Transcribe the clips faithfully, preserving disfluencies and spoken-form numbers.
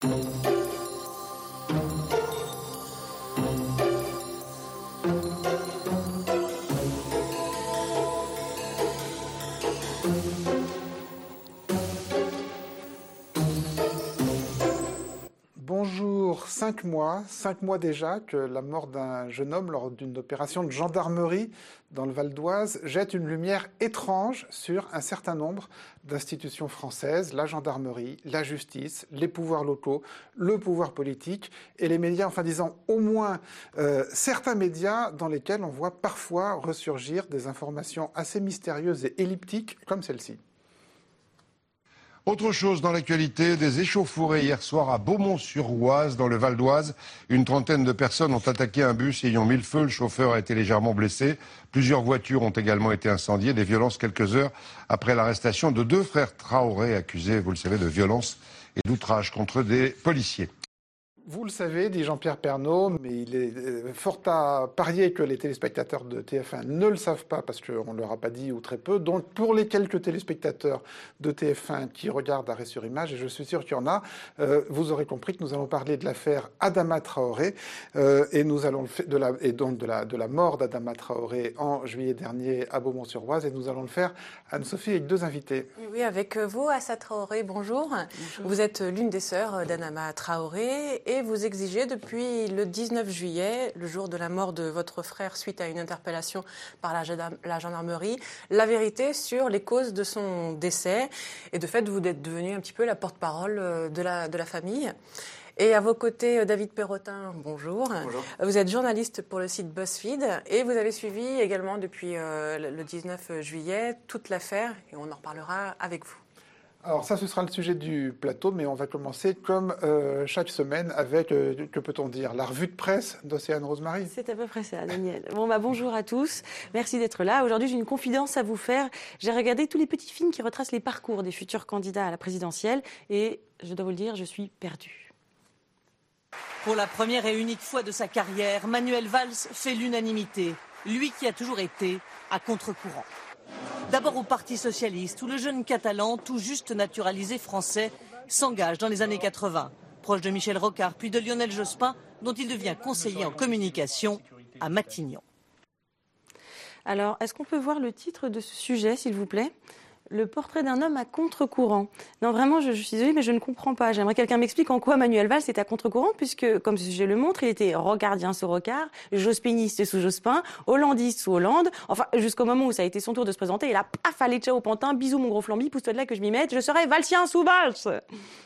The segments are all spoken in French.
Bonjour, cinq mois, cinq mois déjà que la mort d'un jeune homme lors d'une opération de gendarmerie dans le Val d'Oise jette une lumière étrange sur un certain nombre d'institutions françaises, la gendarmerie, la justice, les pouvoirs locaux, le pouvoir politique et les médias, enfin disons au moins euh, certains médias dans lesquels on voit parfois ressurgir des informations assez mystérieuses et elliptiques comme celle-ci. Autre chose dans l'actualité, des échauffourées hier soir à Beaumont-sur-Oise, dans le Val d'Oise. Une trentaine de personnes ont attaqué un bus ayant mis le feu. Le chauffeur a été légèrement blessé. Plusieurs voitures ont également été incendiées. Des violences quelques heures après l'arrestation de deux frères Traoré accusés, vous le savez, de violence et d'outrage contre des policiers. Vous le savez, dit Jean-Pierre Pernaut, mais il est fort à parier que les téléspectateurs de T F un ne le savent pas parce qu'on ne leur a pas dit ou très peu. Donc pour les quelques téléspectateurs de T F un qui regardent Arrêt sur Image, et je suis sûr qu'il y en a, euh, vous aurez compris que nous allons parler de l'affaire Adama Traoré euh, et, nous allons le de la, et donc de la, de la mort d'Adama Traoré en juillet dernier à Beaumont-sur-Oise. Et nous allons le faire, Anne-Sophie, avec deux invités. Oui, avec vous, Assa Traoré, bonjour. bonjour. Vous êtes l'une des sœurs d'Adama Traoré et vous exigez depuis le dix-neuf juillet, le jour de la mort de votre frère suite à une interpellation par la gendarmerie, la vérité sur les causes de son décès. Et de fait, vous êtes devenue un petit peu la porte-parole de la, de la famille. Et à vos côtés, David Perrotin, bonjour. Bonjour. Vous êtes journaliste pour le site BuzzFeed et vous avez suivi également depuis euh, le dix-neuf juillet toute l'affaire et on en reparlera avec vous. Alors ça, ce sera le sujet du plateau, mais on va commencer comme euh, chaque semaine avec, euh, que peut-on dire, la revue de presse d'Océane Rosemary. C'est à peu près ça, Daniel. Bon, bah, bonjour à tous, merci d'être là. Aujourd'hui, j'ai une confidence à vous faire. J'ai regardé tous les petits films qui retracent les parcours des futurs candidats à la présidentielle et, je dois vous le dire, je suis perdue. Pour la première et unique fois de sa carrière, Manuel Valls fait l'unanimité. Lui qui a toujours été à contre-courant. D'abord au Parti socialiste, où le jeune catalan, tout juste naturalisé français, s'engage dans les années quatre-vingts. Proche de Michel Rocard, puis de Lionel Jospin, dont il devient conseiller en communication à Matignon. Alors, est-ce qu'on peut voir le titre de ce sujet, s'il vous plaît ? Le portrait d'un homme à contre-courant. Non, vraiment, je, je suis désolée, mais je ne comprends pas. J'aimerais que quelqu'un m'explique en quoi Manuel Valls est à contre-courant, puisque, comme je le montre, il était rocardien sous Rocard, jospiniste sous Jospin, hollandiste sous Hollande. Enfin, jusqu'au moment où ça a été son tour de se présenter, et là, paf, allez, ciao, pantin, bisous, mon gros flambi, pousse-toi de là que je m'y mette, je serai valsien sous Valls.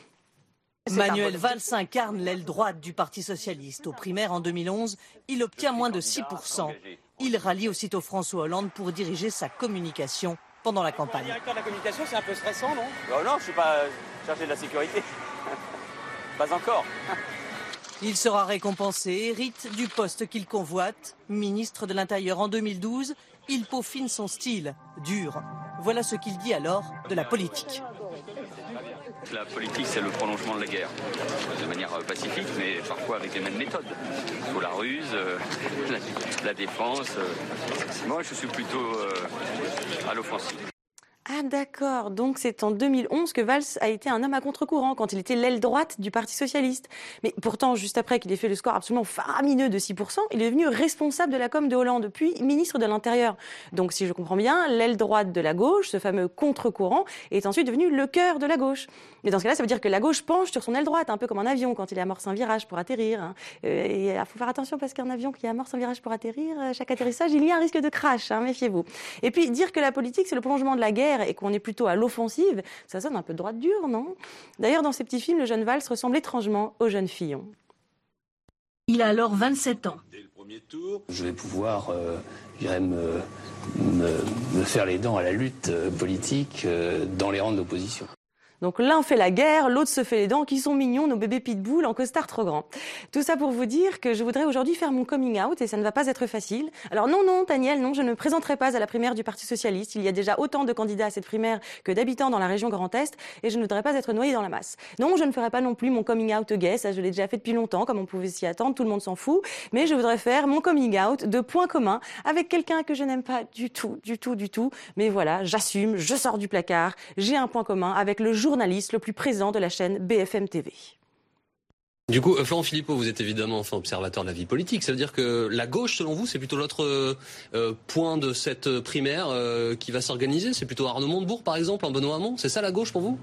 Manuel Valls incarne l'aile droite du Parti socialiste. Aux primaires en deux mille onze, il obtient moins de six pour cent. Il rallie aussitôt François Hollande pour diriger sa communication pendant la campagne. Le directeur de la communication, c'est un peu stressant, non? Non, non, je ne suis pas chargé de la sécurité. Pas encore. Il sera récompensé, hérite du poste qu'il convoite. Ministre de l'Intérieur en deux mille douze, il peaufine son style, dur. Voilà ce qu'il dit alors de la politique. La politique, c'est le prolongement de la guerre, de manière pacifique, mais parfois avec les mêmes méthodes. Sous la ruse, euh, la, la défense. Euh. Moi, je suis plutôt euh, à l'offensive. Ah d'accord, donc c'est en deux mille onze que Valls a été un homme à contre-courant, quand il était l'aile droite du Parti socialiste. Mais pourtant, juste après qu'il ait fait le score absolument faramineux de six pour cent, il est devenu responsable de la com de Hollande, puis ministre de l'Intérieur. Donc si je comprends bien, l'aile droite de la gauche, ce fameux contre-courant, est ensuite devenu le cœur de la gauche. Mais dans ce cas-là, ça veut dire que la gauche penche sur son aile droite, un peu comme un avion quand il amorce un virage pour atterrir. Hein. Euh, et il faut faire attention parce qu'un avion qui amorce un virage pour atterrir, à chaque atterrissage, il y a un risque de crash, hein, méfiez-vous. Et puis dire que la politique, c'est le prolongement de la guerre et qu'on est plutôt à l'offensive, ça sonne un peu droite dure, non? D'ailleurs, dans ces petits films, le jeune Valls ressemble étrangement au jeune Fillon. Il a alors vingt-sept ans. Dès le premier tour, je vais pouvoir euh, je dirais me, me, me faire les dents à la lutte euh, politique euh, dans les rangs de l'opposition. Donc l'un fait la guerre, l'autre se fait les dents, qui sont mignons, nos bébés pitbull en costard trop grand. Tout ça pour vous dire que je voudrais aujourd'hui faire mon coming out et ça ne va pas être facile. Alors non, non, Daniel, non, je ne me présenterai pas à la primaire du Parti socialiste. Il y a déjà autant de candidats à cette primaire que d'habitants dans la région Grand Est et je ne voudrais pas être noyée dans la masse. Non, je ne ferai pas non plus mon coming out gay, ça je l'ai déjà fait depuis longtemps, comme on pouvait s'y attendre, tout le monde s'en fout. Mais je voudrais faire mon coming out de points communs avec quelqu'un que je n'aime pas du tout, du tout, du tout. Mais voilà, j'assume, je sors du placard, j'ai un point commun avec le journaliste le plus présent de la chaîne B F M T V. Du coup, Florent Philippot, vous êtes évidemment enfin observateur de la vie politique. Ça veut dire que la gauche, selon vous, c'est plutôt l'autre euh, point de cette primaire euh, qui va s'organiser. C'est plutôt Arnaud Montebourg, par exemple, en Benoît Hamon. C'est ça la gauche pour vous ?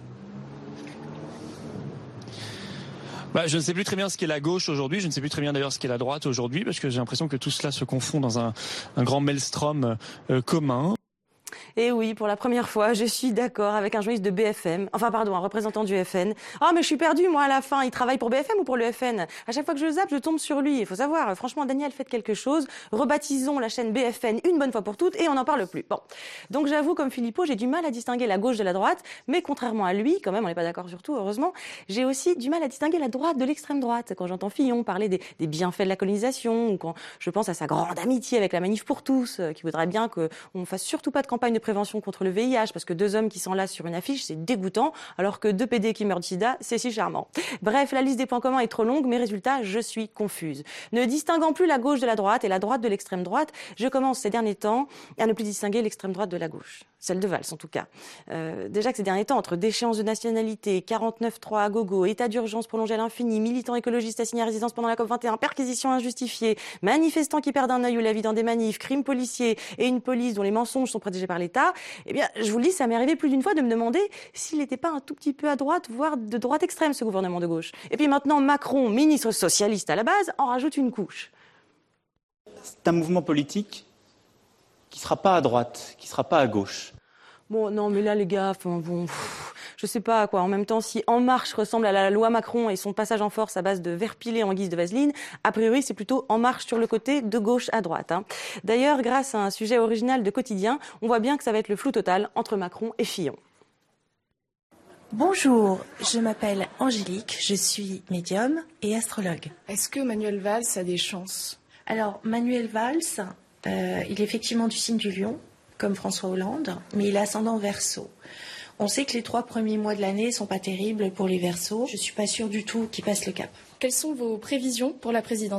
Bah, je ne sais plus très bien ce qu'est la gauche aujourd'hui. Je ne sais plus très bien d'ailleurs ce qu'est la droite aujourd'hui, parce que j'ai l'impression que tout cela se confond dans un, un grand maelstrom euh, commun. Et oui, pour la première fois, je suis d'accord avec un journaliste de B F M, enfin pardon, un représentant du F N. Ah, mais je suis perdue, moi, à la fin. Il travaille pour B F M ou pour le F N? À chaque fois que je zappe, je tombe sur lui. Il faut savoir, franchement, Daniel, faites quelque chose. Rebaptisons la chaîne B F N une bonne fois pour toutes et on n'en parle plus. Bon. Donc j'avoue, comme Philippot, j'ai du mal à distinguer la gauche de la droite, mais contrairement à lui, quand même, on n'est pas d'accord sur tout, heureusement, j'ai aussi du mal à distinguer la droite de l'extrême droite. Quand j'entends Fillon parler des, des bienfaits de la colonisation, ou quand je pense à sa grande amitié avec la Manif pour tous, qui voudrait bien qu'on fasse surtout pas de campagne de prévention contre le V I H, parce que deux hommes qui s'enlacent sur une affiche, c'est dégoûtant, alors que deux P D qui meurent du sida, c'est si charmant. Bref, la liste des points communs est trop longue, mais résultat, je suis confuse. Ne distinguant plus la gauche de la droite et la droite de l'extrême droite, je commence ces derniers temps à ne plus distinguer l'extrême droite de la gauche. Celle de Valls, en tout cas. Euh, déjà que ces derniers temps, entre déchéance de nationalité, quarante-neuf trois à gogo, état d'urgence prolongé à l'infini, militants écologistes assignés à résidence pendant la COP vingt et un, perquisitions injustifiées, manifestants qui perdent un œil ou la vie dans des manifs, crimes policiers et une police dont les mensonges sont protégés par l'État, eh bien, je vous le dis, ça m'est arrivé plus d'une fois de me demander s'il n'était pas un tout petit peu à droite, voire de droite extrême, ce gouvernement de gauche. Et puis maintenant, Macron, ministre socialiste à la base, en rajoute une couche. C'est un mouvement politique qui ne sera pas à droite, qui ne sera pas à gauche. Bon, non, mais là, les gars, enfin, bon, pff, je sais pas, quoi. En même temps, si En Marche ressemble à la loi Macron et son passage en force à base de verre pilé en guise de vaseline, a priori, c'est plutôt En Marche sur le côté, de gauche à droite. Hein. D'ailleurs, grâce à un sujet original de Quotidien, on voit bien que ça va être le flou total entre Macron et Fillon. Bonjour, je m'appelle Angélique, je suis médium et astrologue. Est-ce que Manuel Valls a des chances ? Alors, Manuel Valls, euh, il est effectivement du signe du lion, comme François Hollande, mais il est ascendant Verseau. On sait que les trois premiers mois de l'année sont pas terribles pour les Verseaux. Je suis pas sûre du tout qu'ils passent le cap. Quelles sont vos prévisions pour la présidentielle ?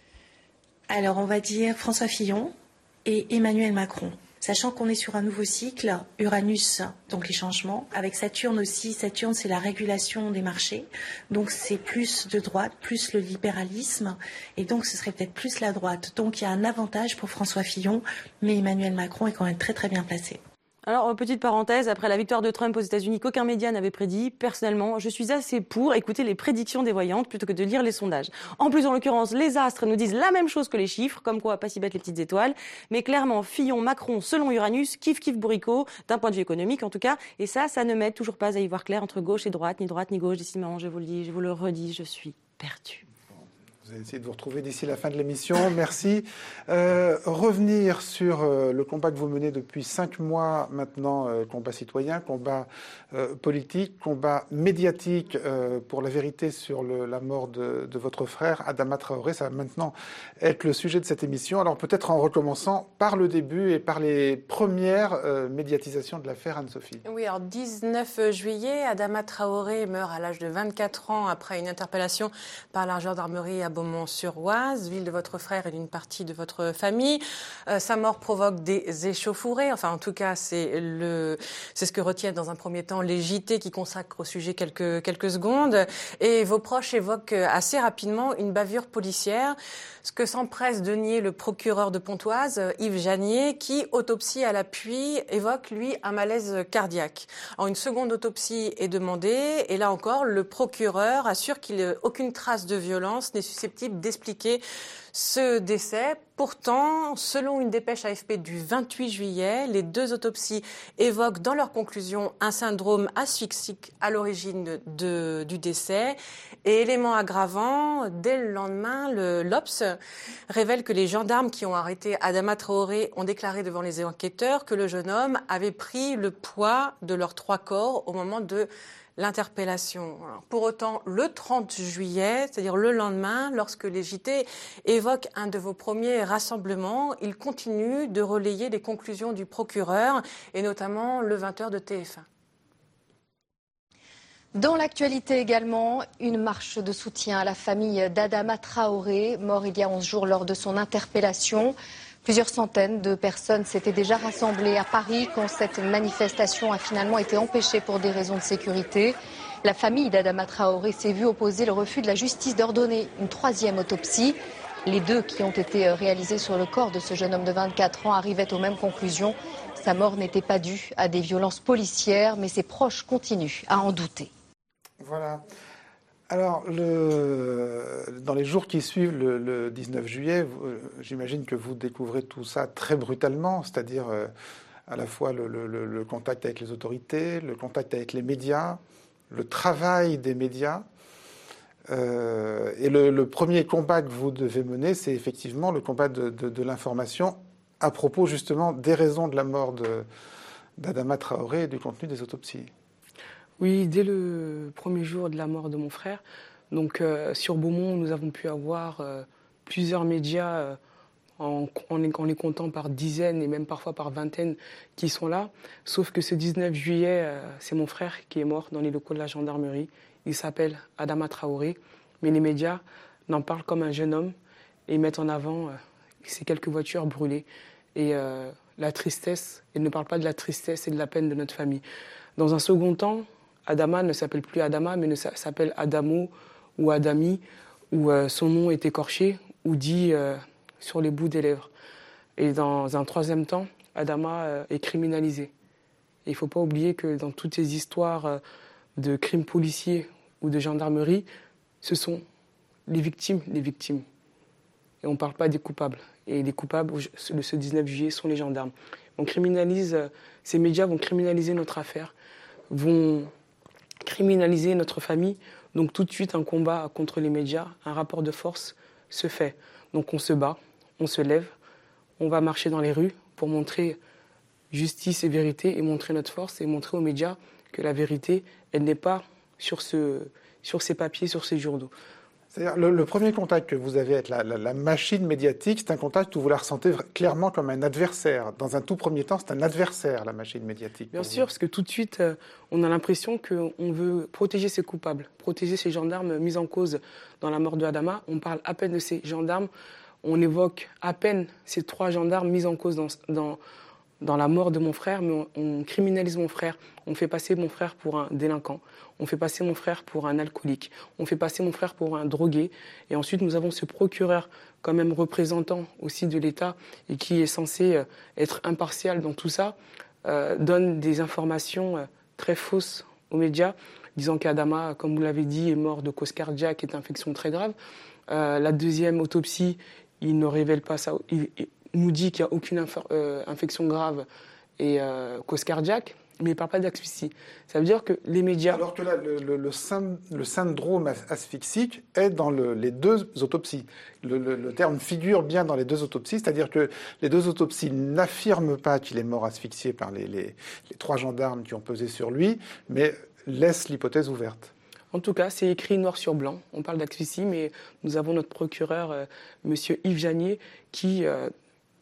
Alors, on va dire François Fillon et Emmanuel Macron. Sachant qu'on est sur un nouveau cycle, Uranus, donc les changements, avec Saturne aussi. Saturne, c'est la régulation des marchés. Donc, c'est plus de droite, plus le libéralisme. Et donc, ce serait peut-être plus la droite. Donc, il y a un avantage pour François Fillon, mais Emmanuel Macron est quand même très, très bien placé. Alors, petite parenthèse, après la victoire de Trump aux États-Unis qu'aucun média n'avait prédit, personnellement, je suis assez pour écouter les prédictions des voyantes plutôt que de lire les sondages. En plus, en l'occurrence, les astres nous disent la même chose que les chiffres, comme quoi pas si bêtes les petites étoiles. Mais clairement, Fillon, Macron, selon Uranus, kiff kiff bourricot, d'un point de vue économique en tout cas. Et ça, ça ne m'aide toujours pas à y voir clair entre gauche et droite, ni droite ni gauche. Décidément, je vous le dis, je vous le redis, je suis perdue. Vous allez essayer de vous retrouver d'ici la fin de l'émission. Merci. Euh, revenir sur euh, le combat que vous menez depuis cinq mois maintenant, euh, combat citoyen, combat euh, politique, combat médiatique euh, pour la vérité sur le, la mort de, de votre frère, Adama Traoré. Ça va maintenant être le sujet de cette émission. Alors peut-être en recommençant par le début et par les premières euh, médiatisations de l'affaire Anne-Sophie. Oui, alors dix-neuf juillet, Adama Traoré meurt à l'âge de vingt-quatre ans après une interpellation par la gendarmerie à Beaumont-sur-Oise, ville de votre frère et d'une partie de votre famille. Euh, sa mort provoque des échauffourées. Enfin, en tout cas, c'est le, c'est ce que retiennent dans un premier temps les J T qui consacrent au sujet quelques quelques secondes. Et vos proches évoquent assez rapidement une bavure policière, ce que s'empresse de nier le procureur de Pontoise, Yves Janier, qui, autopsie à l'appui, évoque lui un malaise cardiaque. Alors, une seconde autopsie est demandée, et là encore, le procureur assure qu'il n'y a aucune trace de violence n'est susceptible d'expliquer ce décès. Pourtant, selon une dépêche A F P du vingt-huit juillet, les deux autopsies évoquent dans leurs conclusions un syndrome asphyxique à l'origine de, du décès. Et élément aggravant, dès le lendemain, le l'O P S révèle que les gendarmes qui ont arrêté Adama Traoré ont déclaré devant les enquêteurs que le jeune homme avait pris le poids de leurs trois corps au moment de l'interpellation. Alors, pour autant, le trente juillet, c'est-à-dire le lendemain, lorsque les J T évoquent un de vos premiers rassemblements, ils continuent de relayer les conclusions du procureur et notamment le vingt heures de T F un. Dans l'actualité également, une marche de soutien à la famille d'Adama Traoré, mort il y a onze jours lors de son interpellation. Plusieurs centaines de personnes s'étaient déjà rassemblées à Paris quand cette manifestation a finalement été empêchée pour des raisons de sécurité. La famille d'Adama Traoré s'est vue opposer le refus de la justice d'ordonner une troisième autopsie. Les deux qui ont été réalisés sur le corps de ce jeune homme de vingt-quatre ans arrivaient aux mêmes conclusions. Sa mort n'était pas due à des violences policières, mais ses proches continuent à en douter. Voilà. Alors, le... dans les jours qui suivent le, le dix-neuf juillet, j'imagine que vous découvrez tout ça très brutalement, c'est-à-dire euh, à la fois le, le, le contact avec les autorités, le contact avec les médias, le travail des médias. Euh, et le, le premier combat que vous devez mener, c'est effectivement le combat de, de, de l'information à propos justement des raisons de la mort de, d'Adama Traoré et du contenu des autopsies. Oui, dès le premier jour de la mort de mon frère, donc euh, sur Beaumont, nous avons pu avoir euh, plusieurs médias euh, en, en, en les comptant par dizaines et même parfois par vingtaines qui sont là. Sauf que ce dix-neuf juillet, euh, c'est mon frère qui est mort dans les locaux de la gendarmerie. Il s'appelle Adama Traoré, mais les médias n'en parlent comme un jeune homme et mettent en avant euh, ces quelques voitures brûlées et euh, la tristesse. Ils ne parlent pas de la tristesse et de la peine de notre famille. Dans un second temps, Adama ne s'appelle plus Adama, mais ne s'appelle Adamo ou Adami, où euh, son nom est écorché ou dit euh, sur les bouts des lèvres. Et dans un troisième temps, Adama euh, est criminalisé. Et il ne faut pas oublier que dans toutes ces histoires euh, de crimes policiers ou de gendarmerie, ce sont les victimes, les victimes. Et on ne parle pas des coupables. Et les coupables de ce dix-neuf juillet sont les gendarmes. On criminalise, euh, ces médias vont criminaliser notre affaire, vont criminaliser notre famille. Donc tout de suite, un combat contre les médias, un rapport de force se fait. Donc on se bat, on se lève, on va marcher dans les rues pour montrer justice et vérité et montrer notre force et montrer aux médias que la vérité, elle n'est pas sur, ce, sur ces papiers, sur ces journaux. C'est-à-dire, le, le premier contact que vous avez avec la, la, la machine médiatique, c'est un contact où vous la ressentez clairement comme un adversaire. Dans un tout premier temps, c'est un adversaire, la machine médiatique. Bien sûr, parce que tout de suite, euh, on a l'impression qu'on veut protéger ces coupables, protéger ces gendarmes mis en cause dans la mort de Adama. On parle à peine de ces gendarmes, on évoque à peine ces trois gendarmes mis en cause dans, dans, dans la mort de mon frère, mais on, on criminalise mon frère. On fait passer mon frère pour un délinquant. On fait passer mon frère pour un alcoolique. On fait passer mon frère pour un drogué. Et ensuite, nous avons ce procureur, quand même représentant aussi de l'État, et qui est censé être impartial dans tout ça, euh, donne des informations euh, très fausses aux médias, disant qu'Adama, comme vous l'avez dit, est mort de cause cardiaque et d'infection très grave. Euh, la deuxième autopsie, il ne révèle pas ça. Il, il nous dit qu'il n'y a aucune inf- euh, infection grave et euh, cause cardiaque, mais il ne parle pas d'asphyxie. Ça veut dire que les médias... Alors que là, le, le, le, syn- le syndrome asphyxique est dans le, les deux autopsies. Le, le, le terme figure bien dans les deux autopsies, c'est-à-dire que les deux autopsies n'affirment pas qu'il est mort asphyxié par les, les, les trois gendarmes qui ont pesé sur lui, mais laissent l'hypothèse ouverte. En tout cas, c'est écrit noir sur blanc. On parle d'asphyxie, mais nous avons notre procureur, euh, M. Yves Janier, qui... Euh,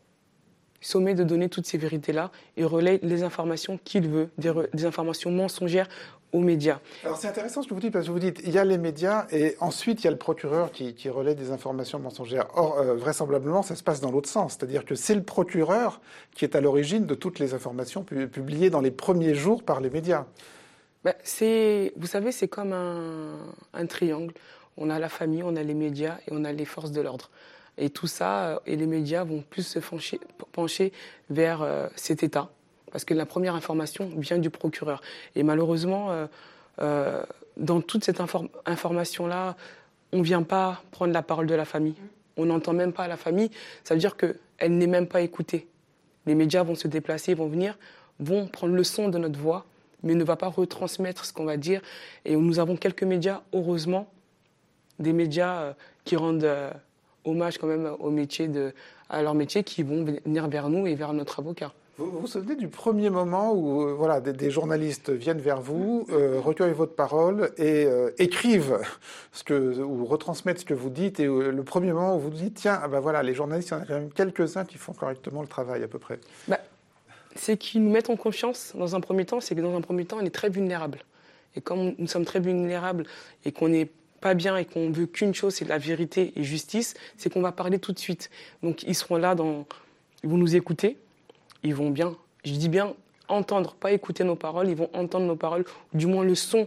sommet de donner toutes ces vérités-là et relaie les informations qu'il veut, des, re, des informations mensongères aux médias. Alors c'est intéressant ce que vous dites, parce que vous dites il y a les médias et ensuite il y a le procureur qui, qui relaie des informations mensongères. Or, euh, vraisemblablement, ça se passe dans l'autre sens. C'est-à-dire que c'est le procureur qui est à l'origine de toutes les informations pu- publiées dans les premiers jours par les médias. Ben, c'est, vous savez, c'est comme un, un triangle. On a la famille, on a les médias et on a les forces de l'ordre. Et tout ça, et les médias vont plus se pencher, pencher vers euh, cet État, parce que la première information vient du procureur. Et malheureusement, euh, euh, dans toute cette inform- information-là, on ne vient pas prendre la parole de la famille. On n'entend même pas la famille. Ça veut dire qu'elle n'est même pas écoutée. Les médias vont se déplacer, vont venir, vont prendre le son de notre voix, mais ne va pas retransmettre ce qu'on va dire. Et nous avons quelques médias, heureusement, des médias euh, qui rendent... Euh, hommage quand même au métier de, à leur métier, qui vont venir vers nous et vers notre avocat. Vous vous souvenez du premier moment où euh, voilà, des, des journalistes viennent vers vous, euh, recueillent votre parole et euh, écrivent ce que, ou retransmettent ce que vous dites, et euh, le premier moment où vous dites tiens, ah ben voilà, les journalistes, il y en a quand même quelques-uns qui font correctement le travail à peu près. Bah, c'est qu'ils nous mettent en confiance dans un premier temps, c'est que dans un premier temps, on est très vulnérable. Et comme nous sommes très vulnérables et qu'on est pas bien et qu'on veut qu'une chose, c'est la vérité et justice, c'est qu'on va parler tout de suite. Donc ils seront là, dans... ils vont nous écouter, ils vont bien, je dis bien entendre, pas écouter nos paroles, ils vont entendre nos paroles, ou du moins le son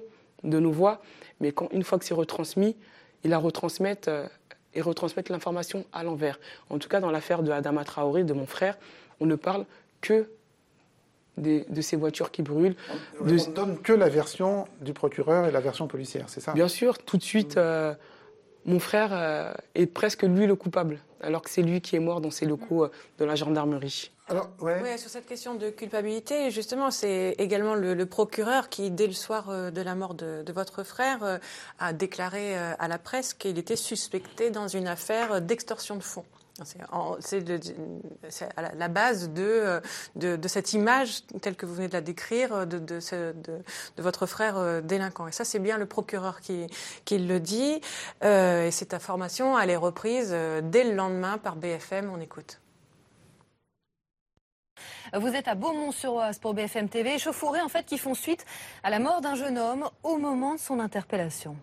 de nos voix, mais quand, une fois que c'est retransmis, ils la retransmettent euh, et retransmettent l'information à l'envers. En tout cas, dans l'affaire de Adama Traoré, de mon frère, on ne parle que des, de ces voitures qui brûlent. On de... ne donne que la version du procureur et la version policière, c'est ça? Bien sûr, tout de suite, euh, mon frère euh, est presque lui le coupable, alors que c'est lui qui est mort dans ces locaux euh, de la gendarmerie. Alors, ouais. Ouais, sur cette question de culpabilité, justement, c'est également le, le procureur qui, dès le soir euh, de la mort de, de votre frère, euh, a déclaré euh, à la presse qu'il était suspecté dans une affaire d'extorsion de fonds. C'est, en, c'est, de, c'est à la, la base de, de, de cette image telle que vous venez de la décrire de, de, ce, de, de votre frère euh, délinquant. Et ça, c'est bien le procureur qui, qui le dit. Euh, et cette information, elle est reprise euh, dès le lendemain par B F M. On écoute. Vous êtes à Beaumont-sur-Oise pour B F M T V. Échauffourées, en fait, qui font suite à la mort d'un jeune homme au moment de son interpellation.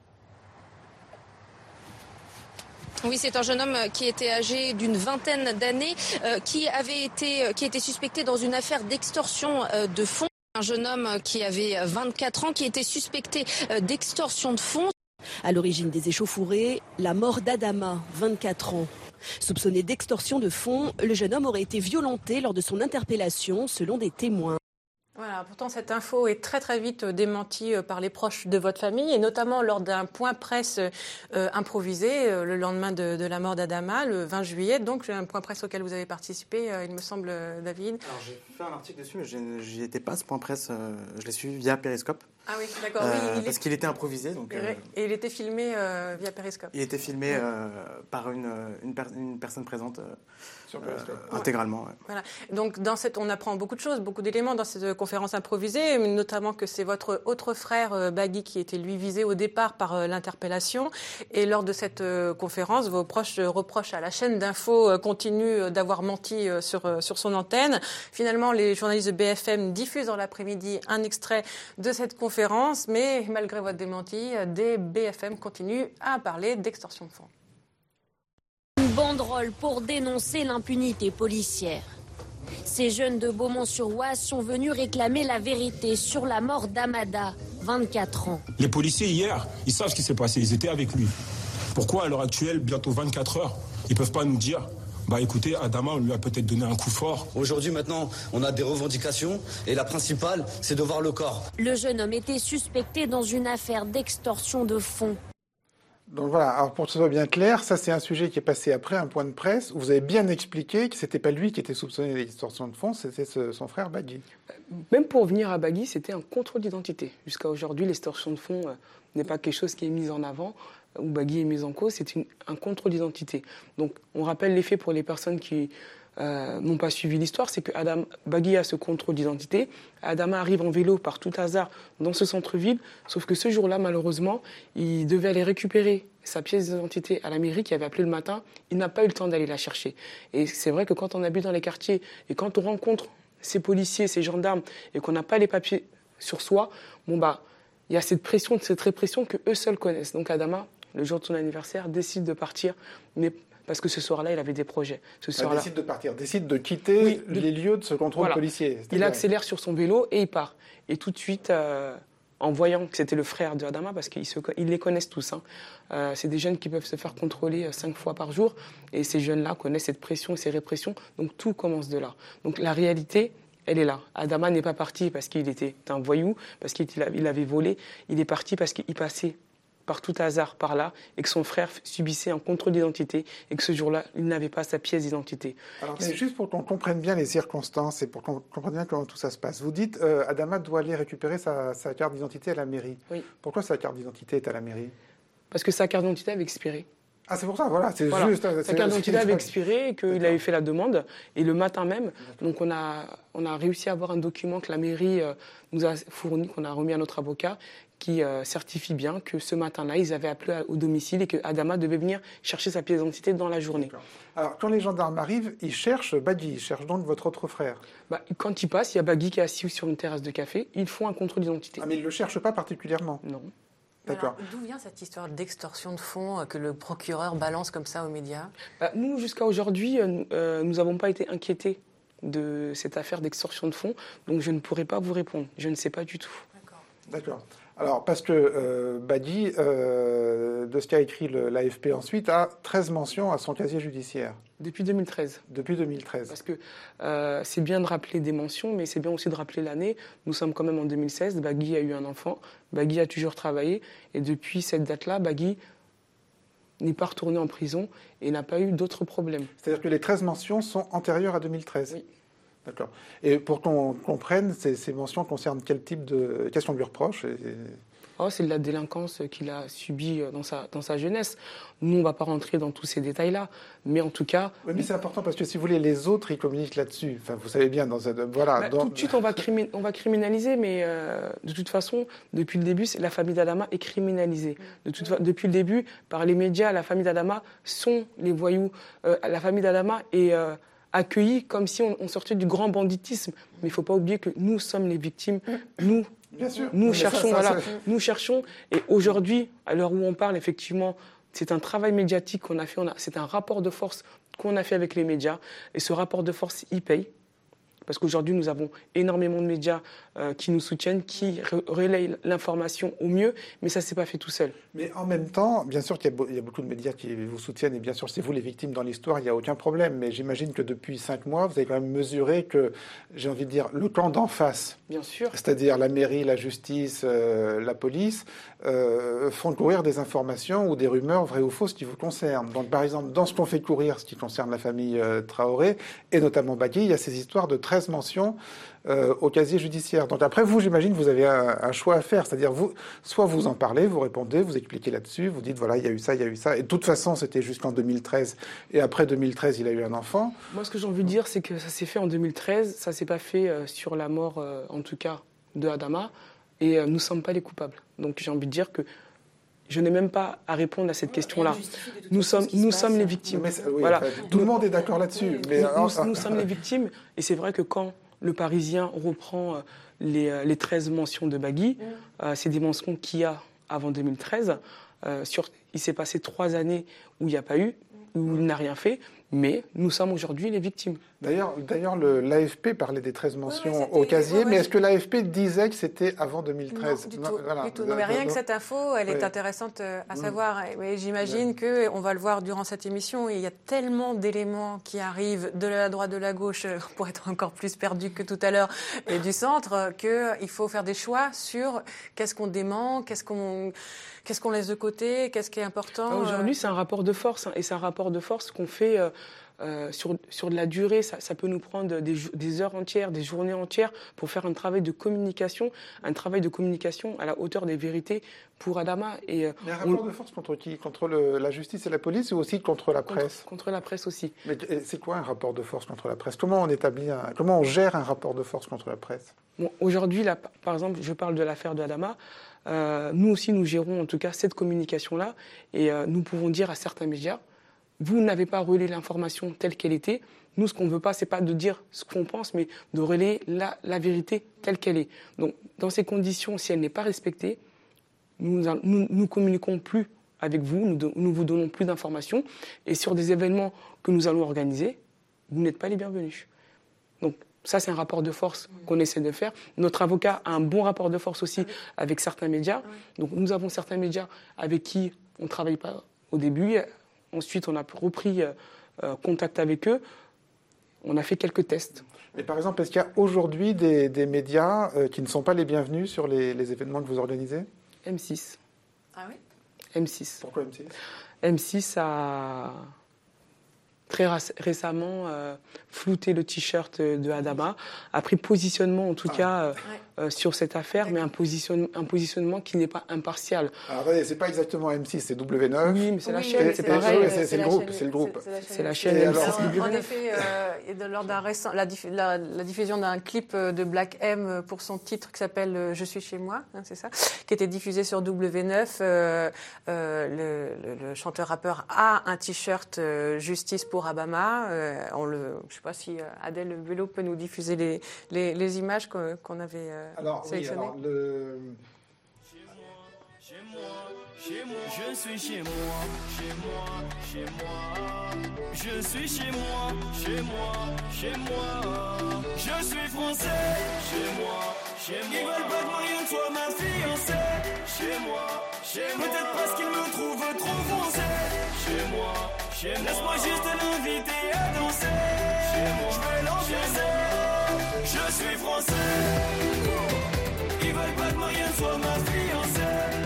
Oui, c'est un jeune homme qui était âgé d'une vingtaine d'années, euh, qui avait été, qui était suspecté dans une affaire d'extorsion euh, de fonds. Un jeune homme qui avait vingt-quatre ans, qui était suspecté euh, d'extorsion de fonds. À l'origine des échauffourées, la mort d'Adama, vingt-quatre ans. Soupçonné d'extorsion de fonds, le jeune homme aurait été violenté lors de son interpellation, selon des témoins. Voilà, pourtant cette info est très très vite démentie par les proches de votre famille et notamment lors d'un point presse euh, improvisé euh, le lendemain de, de la mort d'Adama, le vingt juillet. Donc un point presse auquel vous avez participé, euh, il me semble, David. Alors j'ai fait un article dessus, mais j'y étais pas, ce point presse, euh, je l'ai suivi via Periscope. Ah oui, d'accord. Euh, oui, parce est... qu'il était improvisé. Donc, euh... Et il était filmé euh, via Periscope. Il était filmé euh, par une, une, per une personne présente euh, Sur Periscope. Euh, intégralement. Ouais. Voilà. Donc dans cette, on apprend beaucoup de choses, beaucoup d'éléments dans cette conférence improvisée, notamment que c'est votre autre frère euh, Bagui qui était lui visé au départ par euh, l'interpellation. Et lors de cette euh, conférence, vos proches euh, reprochent à la chaîne d'info euh, continue euh, d'avoir menti euh, sur, euh, sur son antenne. Finalement, les journalistes de B F M diffusent dans l'après-midi un extrait de cette conférence. Conférence, mais malgré votre démenti, des B F M continuent à parler d'extorsion de fonds. Une banderole pour dénoncer l'impunité policière. Ces jeunes de Beaumont-sur-Oise sont venus réclamer la vérité sur la mort d'Amada, vingt-quatre ans. Les policiers hier, ils savent ce qui s'est passé, ils étaient avec lui. Pourquoi à l'heure actuelle, bientôt vingt-quatre heures, ils ne peuvent pas nous dire bah écoutez, Adama, on lui a peut-être donné un coup fort. Aujourd'hui, maintenant, on a des revendications et la principale, c'est de voir le corps. Le jeune homme était suspecté dans une affaire d'extorsion de fonds. Donc voilà, alors pour que ce soit bien clair, ça c'est un sujet qui est passé après un point de presse où vous avez bien expliqué que c'était pas lui qui était soupçonné d'extorsion de fonds, c'était ce, son frère Bagui. Même pour venir à Bagui, c'était un contrôle d'identité. Jusqu'à aujourd'hui, l'extorsion de fonds euh, n'est pas quelque chose qui est mis en avant, où Bagui est mis en cause, c'est une, un contrôle d'identité. Donc on rappelle les faits pour les personnes qui euh, n'ont pas suivi l'histoire, c'est que Adam, Bagui a ce contrôle d'identité, Adama arrive en vélo par tout hasard dans ce centre-ville, sauf que ce jour-là, malheureusement, il devait aller récupérer sa pièce d'identité à la mairie qui avait appelé le matin, il n'a pas eu le temps d'aller la chercher. Et c'est vrai que quand on habite dans les quartiers et quand on rencontre ces policiers, ces gendarmes, et qu'on n'a pas les papiers sur soi, bon bah, il y a cette pression, cette répression que eux seuls connaissent. Donc Adama, le jour de son anniversaire, décide de partir, mais parce que ce soir-là, il avait des projets. Ce ah, soir-là, décide de partir, décide de quitter oui, de... les lieux de ce contrôle voilà. policier. Il vrai. accélère sur son vélo et il part. Et tout de suite, euh, en voyant que c'était le frère de Adama, parce qu'ils se, ils les connaissent tous, hein, euh, c'est des jeunes qui peuvent se faire contrôler cinq fois par jour, et ces jeunes-là connaissent cette pression et ces répressions, donc tout commence de là. Donc la réalité, elle est là. Adama n'est pas parti parce qu'il était un voyou, parce qu'il avait volé, il est parti parce qu'il passait par tout hasard par là, et que son frère subissait un contrôle d'identité, et que ce jour-là, il n'avait pas sa pièce d'identité. Alors, c'est juste pour qu'on comprenne bien les circonstances, et pour qu'on comprenne bien comment tout ça se passe. Vous dites, euh, Adama doit aller récupérer sa, sa carte d'identité à la mairie. Oui. Pourquoi sa carte d'identité est à la mairie? Parce que sa carte d'identité avait expiré. Ah, c'est pour ça, voilà, c'est voilà. juste... Sa carte d'identité avait expiré, et qu'il avait fait la demande, et le matin même, donc on a, on a réussi à avoir un document que la mairie euh, nous a fourni, qu'on a remis à notre avocat, qui euh, certifie bien que ce matin-là, ils avaient appelé au domicile et que Adama devait venir chercher sa pièce d'identité dans la journée. Alors, quand les gendarmes arrivent, ils cherchent Bagui, ils cherchent donc votre autre frère. Bah, quand ils passent, il y a Bagui qui est assis sur une terrasse de café, ils font un contrôle d'identité. Ah, mais ils ne le cherchent pas particulièrement? Non. D'accord. D'où vient cette histoire d'extorsion de fonds que le procureur balance comme ça aux médias? bah, Nous, jusqu'à aujourd'hui, euh, nous n'avons pas été inquiétés de cette affaire d'extorsion de fonds, donc je ne pourrais pas vous répondre. Je ne sais pas du tout. D'accord. Alors, parce que euh, Bagui, euh, de ce qu'a écrit l'A F P ensuite, a treize mentions à son casier judiciaire. Depuis deux mille treize. Depuis deux mille treize. Parce que euh, c'est bien de rappeler des mentions, mais c'est bien aussi de rappeler l'année. Nous sommes quand même en deux mille seize, Bagui a eu un enfant, Bagui a toujours travaillé, et depuis cette date-là, Bagui n'est pas retourné en prison et n'a pas eu d'autres problèmes. C'est-à-dire que les treize mentions sont antérieures à deux mille treize. Oui. D'accord. Et pour qu'on comprenne, ces, ces mentions concernent quel type de... Qu'est-ce qu'on lui reproche? et... Oh, c'est de la délinquance qu'il a subie dans sa, dans sa jeunesse. Nous, on ne va pas rentrer dans tous ces détails-là. Mais en tout cas... Oui, mais c'est important parce que si vous voulez, les autres, ils communiquent là-dessus. Enfin, vous savez bien, dans cette... Voilà, bah, dans... Tout de suite, on va, crimi... on va criminaliser, mais euh, de toute façon, depuis le début, la famille d'Adama est criminalisée. De toute fa... Depuis le début, par les médias, la famille d'Adama sont les voyous. Euh, la famille d'Adama est... Euh, accueillis comme si on, on sortait du grand banditisme. Mais il ne faut pas oublier que nous sommes les victimes. Nous, Bien sûr. nous Mais cherchons, ça, ça, voilà, ça... nous cherchons. Et aujourd'hui, à l'heure où on parle, effectivement, c'est un travail médiatique qu'on a fait. On a, c'est un rapport de force qu'on a fait avec les médias. Et ce rapport de force, il paye. Parce qu'aujourd'hui, nous avons énormément de médias euh, qui nous soutiennent, qui re- relayent l'information au mieux, mais ça ne s'est pas fait tout seul. Mais en même temps, bien sûr qu'il y a, il y a beaucoup de médias qui vous soutiennent, et bien sûr, c'est vous les victimes dans l'histoire, il n'y a aucun problème. Mais j'imagine que depuis cinq mois, vous avez quand même mesuré que, j'ai envie de dire, le camp d'en face, bien sûr, c'est-à-dire la mairie, la justice, euh, la police, euh, font courir des informations ou des rumeurs vraies ou fausses qui vous concernent. Donc, par exemple, dans ce qu'on fait courir, ce qui concerne la famille euh, Traoré, et notamment Bagui, il y a ces histoires de treize mentions euh, au casier judiciaire. Donc après, vous, j'imagine, vous avez un, un choix à faire. C'est-à-dire, vous, soit vous en parlez, vous répondez, vous expliquez là-dessus, vous dites, voilà, il y a eu ça, il y a eu ça. Et de toute façon, c'était jusqu'en deux mille treize. Et après deux mille treize, il a eu un enfant. Moi, ce que j'ai envie de dire, c'est que ça s'est fait en deux mille treize. Ça ne s'est pas fait euh, sur la mort, euh, en tout cas, de Adama. Et euh, nous ne sommes pas les coupables. Donc j'ai envie de dire que je n'ai même pas à répondre à cette ouais, question-là. Nous sommes, nous sommes les victimes. Mais, oui, voilà. Enfin, tout le monde est d'accord là-dessus. Mais nous, alors... nous, nous sommes les victimes. Et c'est vrai que quand le Parisien reprend les, les treize mentions de Bagui, mm. euh, c'est des mentions qu'il y a avant deux mille treize. Euh, sur, il s'est passé trois années où il n'y a pas eu, où il n'a rien fait. Mais nous sommes aujourd'hui les victimes. D'ailleurs, d'ailleurs l'A F P parlait des treize mentions ouais, au casier, ouais, ouais, mais est-ce que l'A F P disait que c'était avant deux mille treize? Non, du tout. Voilà. Du tout. Non, mais rien que cette info, elle est oui. intéressante à savoir. Mais j'imagine oui. qu'on va le voir durant cette émission. Il y a tellement d'éléments qui arrivent de la droite, de la gauche, pour être encore plus perdu que tout à l'heure, et du centre, qu'il faut faire des choix sur qu'est-ce qu'on dément, qu'est-ce qu'on... Qu'est-ce qu'on laisse de côté? Qu'est-ce qui est important? Aujourd'hui, c'est un rapport de force. Hein, et c'est un rapport de force qu'on fait euh, euh, sur, sur de la durée. Ça, ça peut nous prendre des, des heures entières, des journées entières pour faire un travail de communication, un travail de communication à la hauteur des vérités pour Adama. Et, euh, Mais un rapport on... de force contre qui? Contre le, la justice et la police ou aussi contre la presse? Contre, contre la presse aussi. Mais c'est quoi un rapport de force contre la presse? Comment on établit un, comment on gère un rapport de force contre la presse? Bon, aujourd'hui, là, par exemple, je parle de l'affaire de Adama. Euh, nous aussi, nous gérons en tout cas cette communication-là et euh, nous pouvons dire à certains médias, vous n'avez pas relayé l'information telle qu'elle était. Nous, ce qu'on ne veut pas, c'est pas de dire ce qu'on pense, mais de relayer la, la vérité telle qu'elle est. Donc, dans ces conditions, si elle n'est pas respectée, nous nous, nous communiquons plus avec vous, nous, nous vous donnons plus d'informations. Et sur des événements que nous allons organiser, vous n'êtes pas les bienvenus. Donc, ça, c'est un rapport de force qu'on essaie de faire. Notre avocat a un bon rapport de force aussi avec certains médias. Donc, nous avons certains médias avec qui on ne travaille pas au début. Ensuite, on a repris euh, contact avec eux. On a fait quelques tests. Et par exemple, est-ce qu'il y a aujourd'hui des, des médias euh, qui ne sont pas les bienvenus sur les, les événements que vous organisez? M six. Ah oui? M six. Pourquoi M six? M six a... très récemment euh, flouté le t-shirt de Adama, a pris positionnement en tout ah. cas euh, ouais. euh, sur cette affaire, mais un, positionne, un positionnement qui n'est pas impartial. Alors c'est pas exactement M six, c'est W neuf. Oui, mais c'est oui, la oui, chaîne, c'est pareil. C'est le groupe, c'est le groupe. C'est la chaîne M six. Alors, en effet, euh, lors d'un récent, la, la, la diffusion d'un clip de Black M pour son titre qui s'appelle « Je suis chez moi hein, », c'est ça, qui était diffusé sur W neuf, euh, euh, le, le, le chanteur-rappeur a un t-shirt euh, « Justice pour Obama. Euh, on le, je ne sais pas si Adèle Vélo peut nous diffuser les, les, les images qu'on, qu'on avait euh, alors, sélectionnées. Oui, alors, le... Chez moi, chez moi, je suis chez moi, chez moi, chez moi. Je suis chez moi, chez moi, chez moi. Je suis français, chez moi, chez moi. Ils veulent pas que Marianne soit ma fiancée. Chez moi, chez moi. Peut-être parce qu'ils me trouvent trop foncé. Chez moi, chez moi. Laisse-moi juste l'inviter à danser. Chez moi, je vais l'ambiancer. Je suis français. Ils veulent pas que Marianne soit ma fiancée.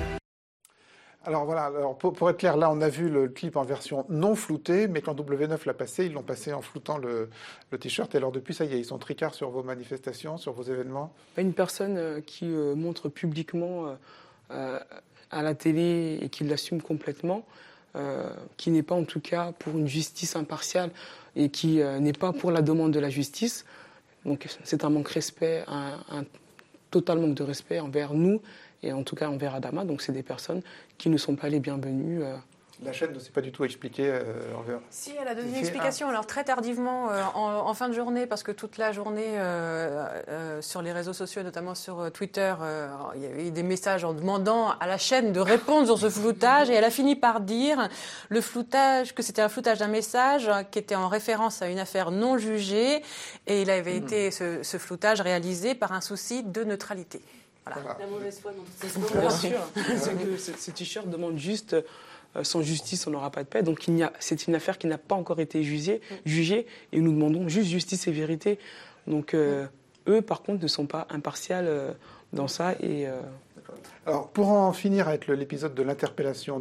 Alors voilà, alors pour, pour être clair, là on a vu le clip en version non floutée, mais quand W neuf l'a passé, ils l'ont passé en floutant le, le t-shirt. Et alors depuis, ça y est, ils sont tricards sur vos manifestations, sur vos événements. Une personne euh, qui euh, montre publiquement euh, à la télé et qui l'assume complètement, euh, qui n'est pas en tout cas pour une justice impartiale et qui euh, n'est pas pour la demande de la justice. Donc c'est un manque de respect, un, un total manque de respect envers nous et en tout cas envers Adama. Donc c'est des personnes qui ne sont pas les bienvenues. Euh. La chaîne ne s'est pas du tout expliquée euh, envers... Si, elle a donné une C'est explication, un... alors très tardivement, euh, en, en fin de journée, parce que toute la journée, euh, euh, sur les réseaux sociaux, notamment sur Twitter, euh, il y avait des messages en demandant à la chaîne de répondre sur ce floutage, et elle a fini par dire le floutage, que c'était un floutage d'un message qui était en référence à une affaire non jugée, et il avait mmh. été, ce, ce floutage, réalisé par un souci de neutralité. Voilà. La mauvaise foi dans tout ça. Bien sûr, c'est que ce, ce t-shirt demande juste... Sans justice, on n'aura pas de paix. Donc, il n'y a, c'est une affaire qui n'a pas encore été jugée, jugée et nous demandons juste justice et vérité. Donc, euh, eux, par contre, ne sont pas impartials euh, dans ça. Et, euh... Alors, pour en finir avec le, l'épisode de l'interpellation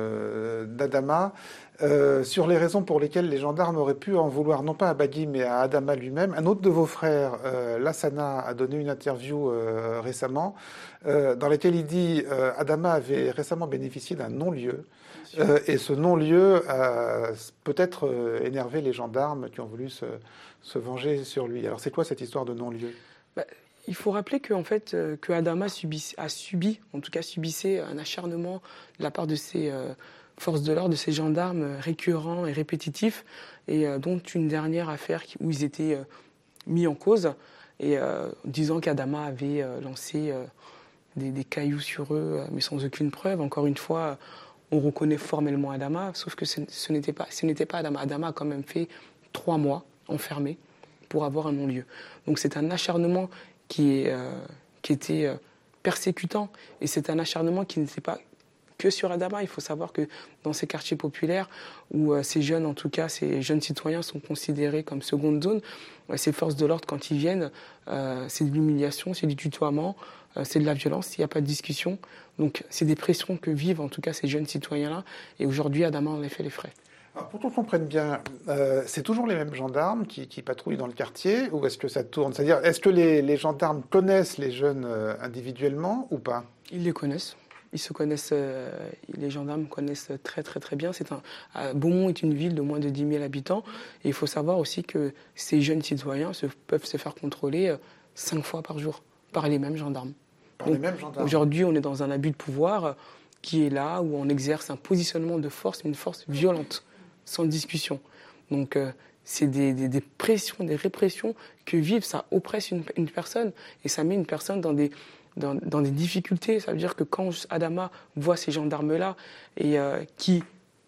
de, d'Adama, euh, sur les raisons pour lesquelles les gendarmes auraient pu en vouloir, non pas à Bagui, mais à Adama lui-même, un autre de vos frères, euh, Lassana, a donné une interview euh, récemment, euh, dans laquelle il dit euh, Adama avait récemment bénéficié d'un non-lieu. Euh, et ce non-lieu a peut-être euh, énervé les gendarmes qui ont voulu se, se venger sur lui. Alors c'est quoi cette histoire de non-lieu ? bah, Il faut rappeler que, en fait, euh, que Adama subis, a subi, en tout cas subissait un acharnement de la part de ses euh, forces de l'ordre, de ses gendarmes récurrents et répétitifs, et euh, dont une dernière affaire où ils étaient euh, mis en cause, et euh, disant qu'Adama avait euh, lancé euh, des, des cailloux sur eux, mais sans aucune preuve. Encore une fois, on reconnaît formellement Adama, sauf que ce, ce, n'était pas, ce n'était pas Adama. Adama a quand même fait trois mois enfermé pour avoir un non-lieu. Donc c'est un acharnement qui, est, euh, qui était euh, persécutant. Et c'est un acharnement qui n'était pas que sur Adama. Il faut savoir que dans ces quartiers populaires, où euh, ces jeunes, en tout cas ces jeunes citoyens, sont considérés comme seconde zone, euh, ces forces de l'ordre, quand ils viennent, euh, c'est de l'humiliation, c'est du tutoiement, euh, c'est de la violence, il n'y a pas de discussion. Donc c'est des pressions que vivent en tout cas ces jeunes citoyens-là. Et aujourd'hui, Adama en a fait les frais. Alors, pour qu'on comprenne bien, euh, c'est toujours les mêmes gendarmes qui, qui patrouillent dans le quartier, ou est-ce que ça tourne ? C'est-à-dire, est-ce que les, les gendarmes connaissent les jeunes euh, individuellement ou pas ? Ils les connaissent. Ils se connaissent, euh, les gendarmes connaissent très très très bien. C'est un, euh, Beaumont est une ville de moins de dix mille habitants. Et il faut savoir aussi que ces jeunes citoyens se, peuvent se faire contrôler euh, cinq fois par jour par les mêmes gendarmes. Par Donc, les mêmes gendarmes. Aujourd'hui, on est dans un abus de pouvoir euh, qui est là, où on exerce un positionnement de force, une force violente, sans discussion. Donc, euh, c'est des, des, des pressions, des répressions que vivent, ça oppresse une, une personne et ça met une personne dans des... Dans, dans des difficultés. Ça veut dire que quand Adama voit ces gendarmes-là et euh, qui,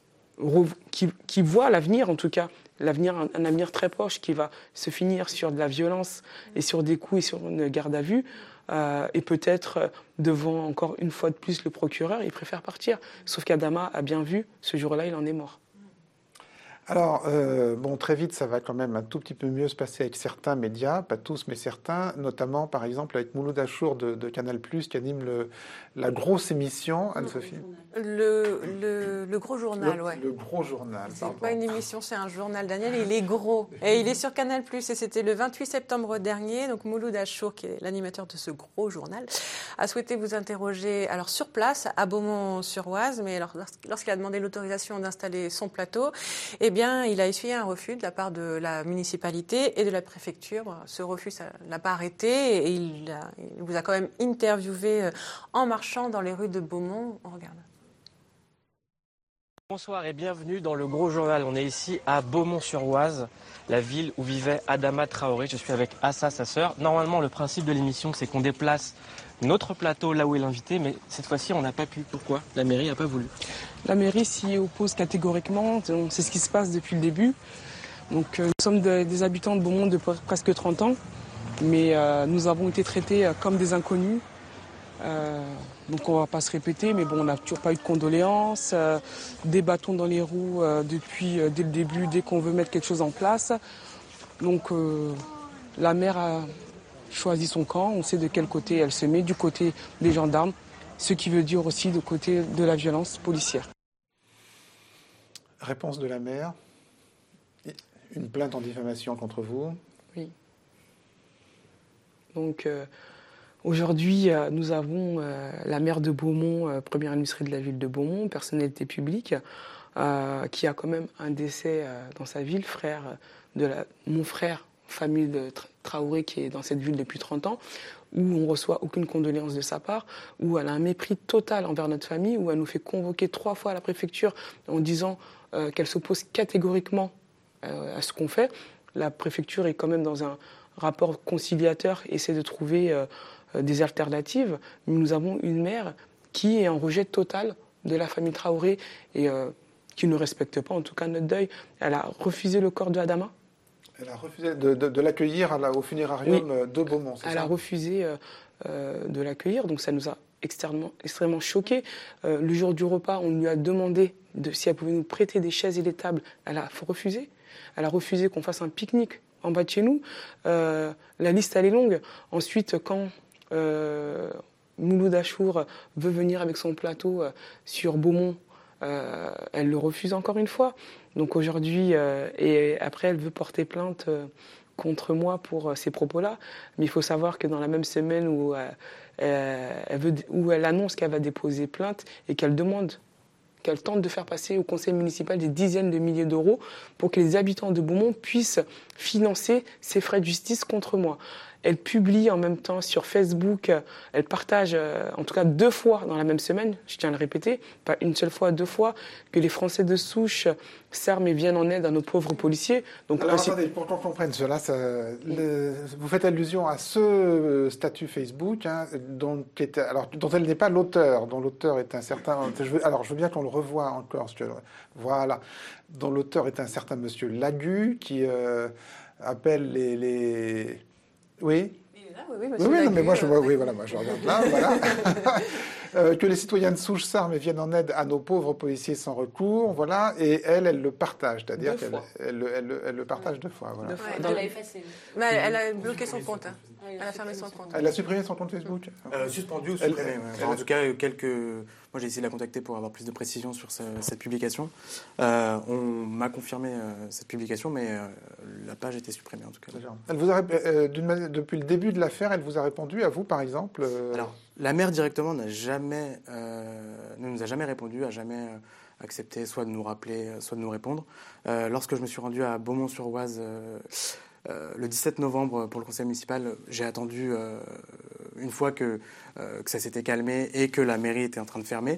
qui, qui voient l'avenir, en tout cas, l'avenir, un, un avenir très proche qui va se finir sur de la violence et sur des coups et sur une garde à vue, euh, et peut-être devant encore une fois de plus le procureur, il préfère partir. Sauf qu'Adama a bien vu, ce jour-là, il en est mort. Alors, euh, bon, très vite, ça va quand même un tout petit peu mieux se passer avec certains médias, pas tous, mais certains, notamment, par exemple, avec Mouloud Achour de, de Canal+, qui anime le, la grosse émission, Anne-Sophie. Le, le, le gros journal, le, ouais. Le gros journal, c'est pardon. C'est pas une émission, c'est un journal, Daniel, et il est gros. Et il est sur Canal+, et c'était le vingt-huit septembre dernier, donc Mouloud Achour, qui est l'animateur de ce gros journal, a souhaité vous interroger, alors sur place, à Beaumont-sur-Oise, mais alors, lorsqu'il a demandé l'autorisation d'installer son plateau, et Eh bien, il a essuyé un refus de la part de la municipalité et de la préfecture. Ce refus, ça ne l'a pas arrêté et il, a, il vous a quand même interviewé en marchant dans les rues de Beaumont. On regarde. Bonsoir et bienvenue dans le Gros Journal. On est ici à Beaumont-sur-Oise, la ville où vivait Adama Traoré. Je suis avec Assa, sa sœur. Normalement, le principe de l'émission, c'est qu'on déplace notre plateau là où est l'invité, mais cette fois-ci, on n'a pas pu. Pourquoi ? La mairie n'a pas voulu. La mairie s'y oppose catégoriquement. C'est ce qui se passe depuis le début. Donc, euh, nous sommes de, des habitants de Beaumont de presque trente ans. mais euh, nous avons été traités euh, comme des inconnus. Euh, donc on ne va pas se répéter, mais bon, on n'a toujours pas eu de condoléances, euh, des bâtons dans les roues euh, depuis euh, dès le début, dès qu'on veut mettre quelque chose en place. Donc euh, la mère a choisi son camp, on sait de quel côté elle se met, du côté des gendarmes, ce qui veut dire aussi du côté de la violence policière. Réponse de la mère. Une plainte en diffamation contre vous. Oui. Donc euh, aujourd'hui, euh, nous avons euh, la maire de Beaumont, euh, première administrée de la ville de Beaumont, personnalité publique, euh, qui a quand même un décès euh, dans sa ville, frère de la, mon frère, famille de Traoré, qui est dans cette ville depuis trente ans, où on ne reçoit aucune condoléance de sa part, où elle a un mépris total envers notre famille, où elle nous fait convoquer trois fois à la préfecture en disant euh, qu'elle s'oppose catégoriquement euh, à ce qu'on fait. La préfecture est quand même dans un rapport conciliateur, essaie de trouver euh, des alternatives. Mais nous avons une mère qui est en rejet total de la famille Traoré et euh, qui ne respecte pas en tout cas notre deuil. Elle a refusé le corps de Adama. Elle a refusé de, de, de l'accueillir au funérarium oui. de Beaumont, c'est Elle ça ? a refusé euh, euh, de l'accueillir, donc ça nous a extrêmement, extrêmement choqués. Euh, le jour du repas, on lui a demandé de, si elle pouvait nous prêter des chaises et des tables. Elle a refusé. Elle a refusé qu'on fasse un pique-nique en bas de chez nous. Euh, la liste, elle est longue. Ensuite, quand euh, Mouloud Achour veut venir avec son plateau euh, sur Beaumont, euh, elle le refuse encore une fois. Donc aujourd'hui, euh, et après, elle veut porter plainte euh, contre moi pour euh, ces propos-là. Mais il faut savoir que dans la même semaine où, euh, elle, veut, où elle annonce qu'elle va déposer plainte et qu'elle demande, qu'elle tente de faire passer au conseil municipal des dizaines de milliers d'euros pour que les habitants de Beaumont puissent financer ces frais de justice contre moi. Elle publie en même temps sur Facebook, elle partage en tout cas deux fois dans la même semaine, je tiens à le répéter, pas une seule fois, deux fois, que les Français de souche s'arment et viennent en aide à nos pauvres policiers. Donc, Alors ainsi... attendez, pour qu'on comprenne cela, ça, le, vous faites allusion à ce statut Facebook hein, dont, qui est, alors, dont elle n'est pas l'auteur, dont l'auteur est un certain... Je veux, alors je veux bien qu'on le revoie encore, je, voilà, dont l'auteur est un certain monsieur Lagu qui euh, appelle les... les... Oui. Il est là, oui, oui, oui, oui non, mais moi je vois, oui, voilà, moi je regarde là, voilà. euh, que les citoyens de souche s'arment et viennent en aide à nos pauvres policiers sans recours, voilà. Et elle, elle le partage, c'est-à-dire qu'elle elle, elle, elle, elle le partage deux fois, voilà. Deux fois. Ouais, elle l'a effacé. Mais elle, elle a bloqué son compte. Hein. Elle a fermé son compte. Elle a supprimé son compte Facebook. Euh, suspendu ou supprimé. Elle, ouais. elle, en tout cas, quelques. Moi, j'ai essayé de la contacter pour avoir plus de précisions sur ce, cette publication. Euh, on m'a confirmé euh, cette publication, mais euh, la page était supprimée en tout cas. Elle vous a, euh, d'une, depuis le début de l'affaire, elle vous a répondu à vous, par exemple euh... Alors, la mère directement n'a jamais, euh, ne nous a jamais répondu, a jamais euh, accepté soit de nous rappeler, soit de nous répondre. Euh, lorsque je me suis rendu à Beaumont-sur-Oise euh, euh, le dix-sept novembre pour le conseil municipal, j'ai attendu euh, une fois que, euh, que ça s'était calmé et que la mairie était en train de fermer.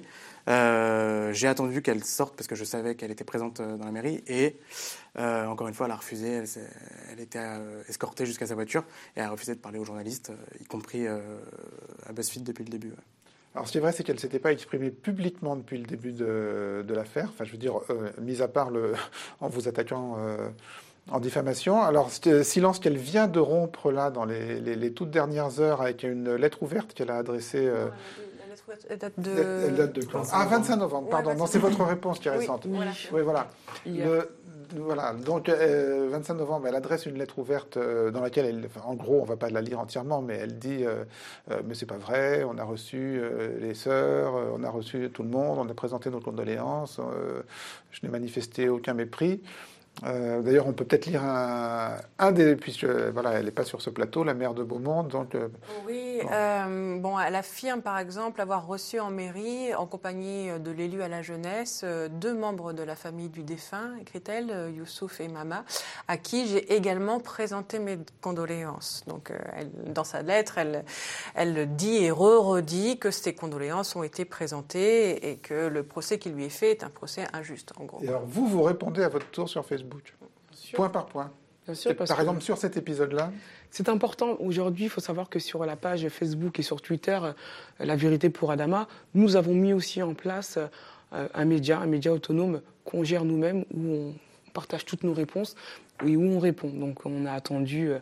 Euh, j'ai attendu qu'elle sorte parce que je savais qu'elle était présente dans la mairie et euh, encore une fois elle a refusé, elle, elle était euh, escortée jusqu'à sa voiture et elle a refusé de parler aux journalistes, euh, y compris euh, à BuzzFeed depuis le début. Ouais. Alors ce qui est vrai, c'est qu'elle ne s'était pas exprimée publiquement depuis le début de, de l'affaire, enfin je veux dire, euh, mis à part le, en vous attaquant euh, en diffamation. Alors silence qu'elle vient de rompre là dans les, les, les toutes dernières heures avec une lettre ouverte qu'elle a adressée... Euh, Elle date de... Elle date de quand ? Ah, vingt-cinq novembre, pardon. Ouais, non, c'est votre réponse qui est récente. Oui, voilà. Oui, voilà. Le, voilà. Donc, euh, vingt-cinq novembre, elle adresse une lettre ouverte euh, dans laquelle, elle, enfin, en gros, on ne va pas la lire entièrement, mais elle dit euh, euh, mais c'est pas vrai, on a reçu euh, les sœurs, euh, on a reçu tout le monde, on a présenté nos condoléances, euh, je n'ai manifesté aucun mépris. Euh, d'ailleurs, on peut peut-être lire un, un des... Puisque voilà, elle n'est pas sur ce plateau, la maire de Beaumont, donc... Euh, oui, bon. Euh, bon, elle affirme par exemple avoir reçu en mairie, en compagnie de l'élu à la jeunesse, deux membres de la famille du défunt, écrit-elle, Youssouf et Mama, à qui j'ai également présenté mes condoléances. Donc, euh, elle, dans sa lettre, elle, elle dit et re-redit que ces condoléances ont été présentées et que le procès qui lui est fait est un procès injuste, en gros. Et alors, vous, vous répondez à votre tour sur Facebook. Point par point. Bien sûr, parce par que exemple, sur cet épisode-là. C'est important. Aujourd'hui, il faut savoir que sur la page Facebook et sur Twitter, La Vérité pour Adama, nous avons mis aussi en place un média, un média autonome qu'on gère nous-mêmes, où on partage toutes nos réponses et où on répond. Donc, on a attendu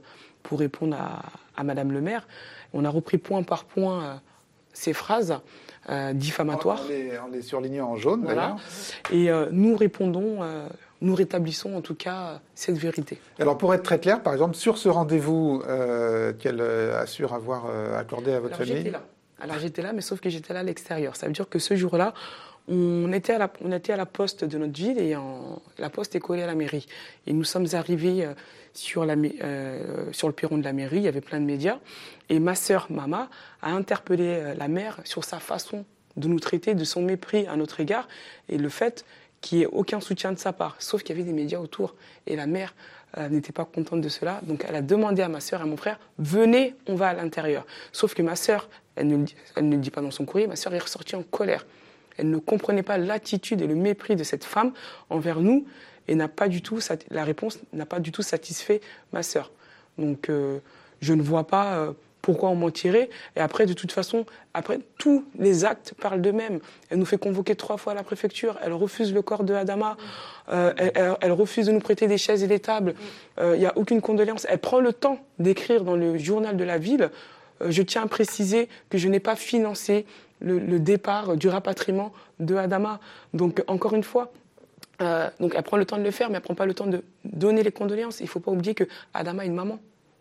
pour répondre à, à Madame le maire. On a repris point par point euh, ces phrases euh, diffamatoires. On les, on les surlignait en jaune, voilà. d'ailleurs. Et euh, nous répondons, euh, nous rétablissons en tout cas cette vérité. Alors pour être très clair, par exemple, sur ce rendez-vous euh, qu'elle euh, assure avoir euh, accordé à votre Alors, famille. J'étais là. Alors j'étais là, mais sauf que j'étais là à l'extérieur. Ça veut dire que ce jour-là, on était à la, on était à la poste de notre ville et en, la poste est collée à la mairie. Et nous sommes arrivés euh, sur, la, euh, sur le perron de la mairie, il y avait plein de médias. Et ma sœur, Mama, a interpellé euh, la maire sur sa façon de nous traiter, de son mépris à notre égard et le fait qu'il n'y ait aucun soutien de sa part. Sauf qu'il y avait des médias autour. Et la maire euh, n'était pas contente de cela. Donc elle a demandé à ma sœur et à mon frère, venez, on va à l'intérieur. Sauf que ma sœur, elle ne, elle ne le dit pas dans son courrier, ma sœur est ressortie en colère. Elle ne comprenait pas l'attitude et le mépris de cette femme envers nous et n'a pas du tout, la réponse n'a pas du tout satisfait ma sœur. Donc euh, je ne vois pas euh, pourquoi on mentirait. Et après, de toute façon, après, tous les actes parlent d'eux-mêmes. Elle nous fait convoquer trois fois à la préfecture. Elle refuse le corps de Adama. Euh, elle, elle, elle refuse de nous prêter des chaises et des tables. Il euh, n'y a aucune condoléance. Elle prend le temps d'écrire dans le journal de la ville. Euh, je tiens à préciser que je n'ai pas financé le, le départ du rapatriement de Adama. Donc, encore une fois, euh, donc elle prend le temps de le faire, mais elle ne prend pas le temps de donner les condoléances. Il ne faut pas oublier que Adama a une maman.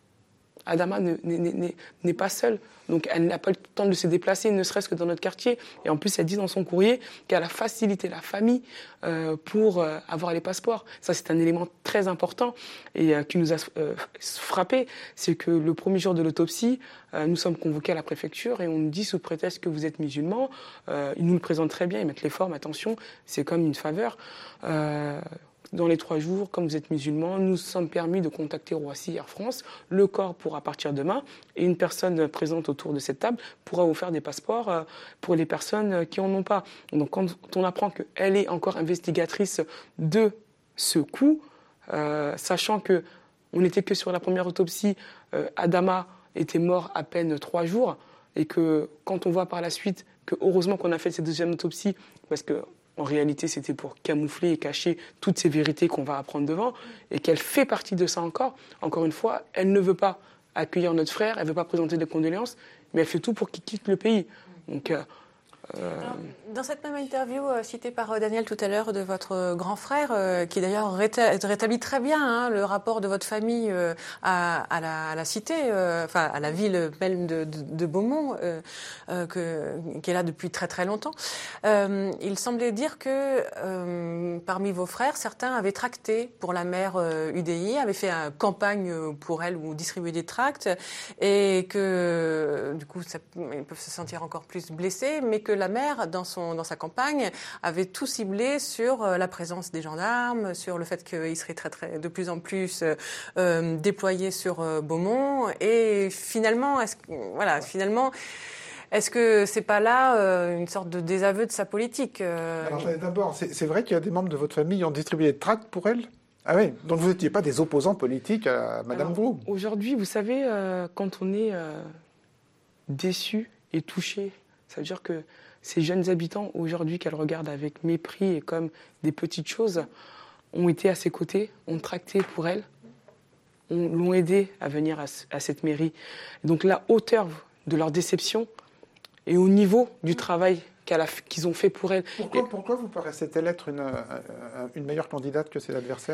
Adama n'est pas seule, donc elle n'a pas le temps de se déplacer, ne serait-ce que dans notre quartier. Et en plus, elle dit dans son courrier qu'elle a facilité la famille euh, pour euh, avoir les passeports. Ça, c'est un élément très important et euh, qui nous a euh, frappé. C'est que le premier jour de l'autopsie, euh, nous sommes convoqués à la préfecture et on nous dit sous prétexte que vous êtes musulmans. Euh, ils nous le présentent très bien, ils mettent les formes, attention, c'est comme une faveur. Euh, Dans les trois jours, comme vous êtes musulmans, nous sommes permis de contacter Roissy Air France. Le corps pourra partir demain et une personne présente autour de cette table pourra vous faire des passeports pour les personnes qui n'en ont pas. Donc quand on apprend qu'elle est encore investigatrice de ce coup, euh, sachant qu'on n'était que sur la première autopsie, euh, Adama était mort à peine trois jours et que quand on voit par la suite que heureusement qu'on a fait cette deuxième autopsie, parce que en réalité, c'était pour camoufler et cacher toutes ces vérités qu'on va apprendre devant, et qu'elle fait partie de ça encore. Encore une fois, elle ne veut pas accueillir notre frère, elle ne veut pas présenter des condoléances, mais elle fait tout pour qu'il quitte le pays. Donc, euh, Alors, dans cette même interview euh, citée par euh, Daniel tout à l'heure de votre euh, grand frère, euh, qui d'ailleurs réta rétablit très bien hein, le rapport de votre famille euh, à, à, la, à la cité, euh, enfin à la ville même de, de, de Beaumont, euh, euh, que, qui est là depuis très très longtemps. Euh, il semblait dire que euh, parmi vos frères, certains avaient tracté pour la mère euh, U D I, avaient fait une campagne pour elle ou distribué des tracts, et que du coup ça, ils peuvent se sentir encore plus blessés, mais que la mère, dans, son, dans sa campagne, avait tout ciblé sur euh, la présence des gendarmes, sur le fait qu'ils seraient très, très, de plus en plus euh, déployés sur euh, Beaumont. Et finalement, est-ce, voilà, finalement, est-ce que c'est pas là euh, une sorte de désaveu de sa politique euh... Alors d'abord, c'est, c'est vrai qu'il y a des membres de votre famille qui ont distribué des tracts pour elle ? Ah oui, donc vous n'étiez pas des opposants politiques à Madame Brou. Aujourd'hui, vous savez, euh, quand on est euh, déçu et touché, ça veut dire que ces jeunes habitants, aujourd'hui, qu'elle regarde avec mépris et comme des petites choses, ont été à ses côtés, ont tracté pour elle, on, l'ont aidé à venir à, à cette mairie. Et donc la hauteur de leur déception est au niveau du travail qu'elle a, qu'ils ont fait pour elle. Pourquoi, et, pourquoi vous paraissait-elle être une, une meilleure candidate que ses adversaires ?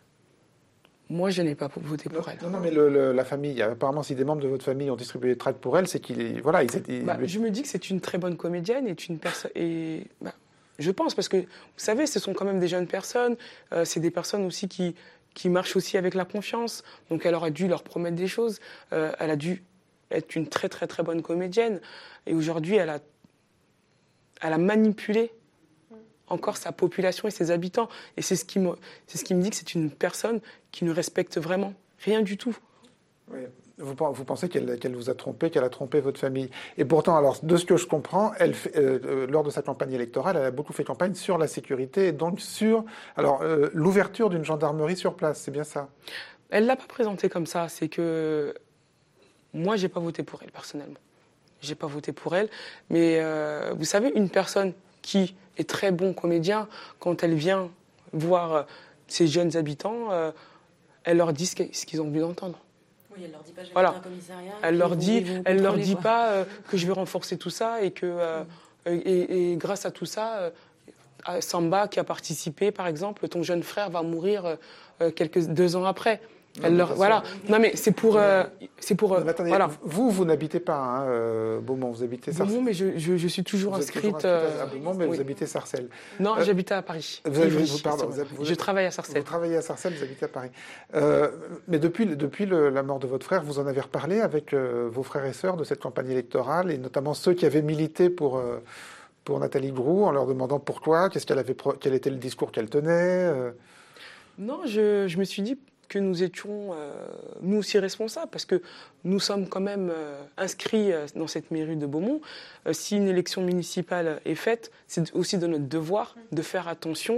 Moi, je n'ai pas voté pour non, elle. Non, non, mais le, le, la famille, apparemment, si des membres de votre famille ont distribué des tracts pour elle, c'est qu'ils, voilà, ils étaient. Bah, je me dis que c'est une très bonne comédienne et une personne. Et bah, je pense parce que vous savez, ce sont quand même des jeunes personnes. Euh, c'est des personnes aussi qui qui marchent aussi avec la confiance. Donc, elle aurait dû leur promettre des choses. Euh, elle a dû être une très très très bonne comédienne. Et aujourd'hui, elle a elle a manipulé encore sa population et ses habitants. Et c'est ce qui me, c'est ce qui me dit que c'est une personne qui ne respecte vraiment rien du tout. Oui. Vous, vous pensez qu'elle, qu'elle vous a trompé, qu'elle a trompé votre famille. Et pourtant, alors, de ce que je comprends, elle, euh, lors de sa campagne électorale, elle a beaucoup fait campagne sur la sécurité et donc sur alors, euh, l'ouverture d'une gendarmerie sur place. C'est bien ça ? Elle ne l'a pas présenté comme ça. C'est que moi, je n'ai pas voté pour elle, personnellement. Je n'ai pas voté pour elle. Mais euh, vous savez, une personne qui est très bon comédien, quand elle vient voir ses jeunes habitants, euh, elle leur dit ce qu'ils ont envie d'entendre. Oui, elle leur dit pas j'habite voilà. un commissariat. Elle leur dit, vous, vous elle leur contrôlez, dit quoi. pas euh, que je vais renforcer tout ça et que euh, et, et grâce à tout ça, euh, à Samba qui a participé, par exemple, ton jeune frère va mourir euh, quelques deux ans après. Elle Non, leur, voilà. Non mais c'est pour, euh, c'est pour. Non, mais attendez, voilà. vous, vous n'habitez pas hein, euh, Beaumont, vous habitez Sarcelles. Beaumont, mais je, je, je suis toujours Vous êtes inscrite. toujours inscrite à euh, Beaumont, mais oui. vous habitez Sarcelles. Non, Euh, j'habite à Paris. Vous avez- Ivry, vous- pardon, c'est vous vrai. avez- vous- Je travaille à Sarcelles. Vous travaillez à Sarcelles, vous habitez à Paris. Euh, mais depuis, depuis le- la mort de votre frère, vous en avez reparlé avec euh, vos frères et sœurs de cette campagne électorale, et notamment ceux qui avaient milité pour, euh, pour Nathalie Groux, en leur demandant pourquoi, qu'est-ce qu'elle avait, pro- quel était le discours qu'elle tenait. euh. Non, je, je me suis dit que nous étions, euh, nous aussi, responsables, parce que nous sommes quand même euh, inscrits euh, dans cette mairie de Beaumont. Euh, si une élection municipale est faite, c'est aussi de notre devoir de faire attention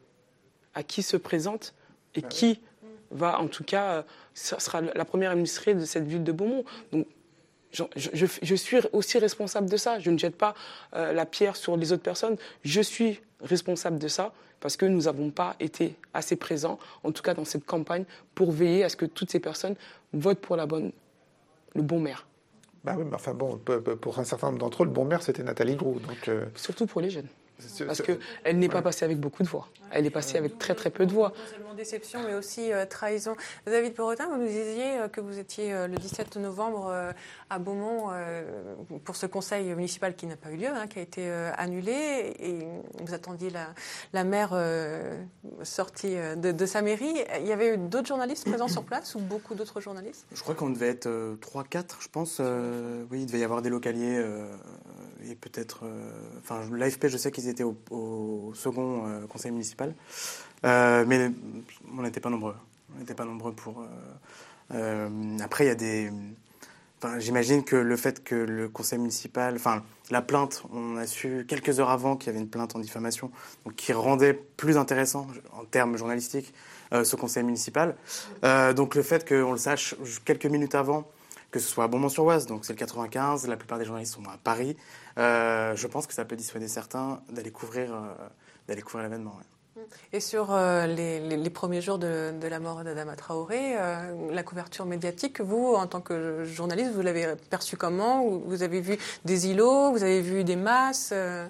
à qui se présente et qui va, en tout cas, euh, ça sera la première administrée de cette ville de Beaumont. Donc, je, je, je suis aussi responsable de ça. Je ne jette pas euh, la pierre sur les autres personnes. Je suis responsable de ça parce que nous n'avons pas été assez présents, en tout cas dans cette campagne, pour veiller à ce que toutes ces personnes votent pour la bonne, le bon maire. Bah oui, mais enfin bon, pour un certain nombre d'entre eux, le bon maire, c'était Nathalie Groux. Donc, euh... Surtout pour les jeunes. C'est- Parce c'est- qu'elle n'est pas passée avec beaucoup de voix. Elle est passée avec très très peu de voix. Non seulement déception, mais aussi euh, trahison. David Perrotin, vous nous disiez euh, que vous étiez euh, le dix-sept novembre euh, à Beaumont euh, pour ce conseil municipal qui n'a pas eu lieu, hein, qui a été euh, annulé, et vous attendiez la, la maire euh, sortie euh, de, de sa mairie. Il y avait eu d'autres journalistes présents sur place, ou beaucoup d'autres journalistes? Je crois qu'on devait être euh, trois quatre, je pense. Euh, oui, il devait y avoir des localiers euh, et peut-être... euh, Enfin, l'A F P, je sais qu'ils étaient au, au second euh, conseil municipal. Euh, mais on n'était pas nombreux. On n'était pas nombreux pour... euh, euh, après, il y a des... Enfin, j'imagine que le fait que le conseil municipal... Enfin, la plainte, on a su quelques heures avant qu'il y avait une plainte en diffamation, donc qui rendait plus intéressant, en termes journalistiques, euh, ce conseil municipal. Euh, donc le fait qu'on le sache quelques minutes avant, que ce soit à Beaumont-sur-Oise, donc c'est le quatre-vingt-quinze, la plupart des journalistes sont à Paris, euh, je pense que ça peut dissuader certains d'aller couvrir, euh, d'aller couvrir l'événement. Ouais. Et sur euh, les, les, les premiers jours de, de la mort d'Adama Traoré, euh, la couverture médiatique, vous, en tant que journaliste, vous l'avez perçue comment? Vous avez vu des îlots, vous avez vu des masses euh...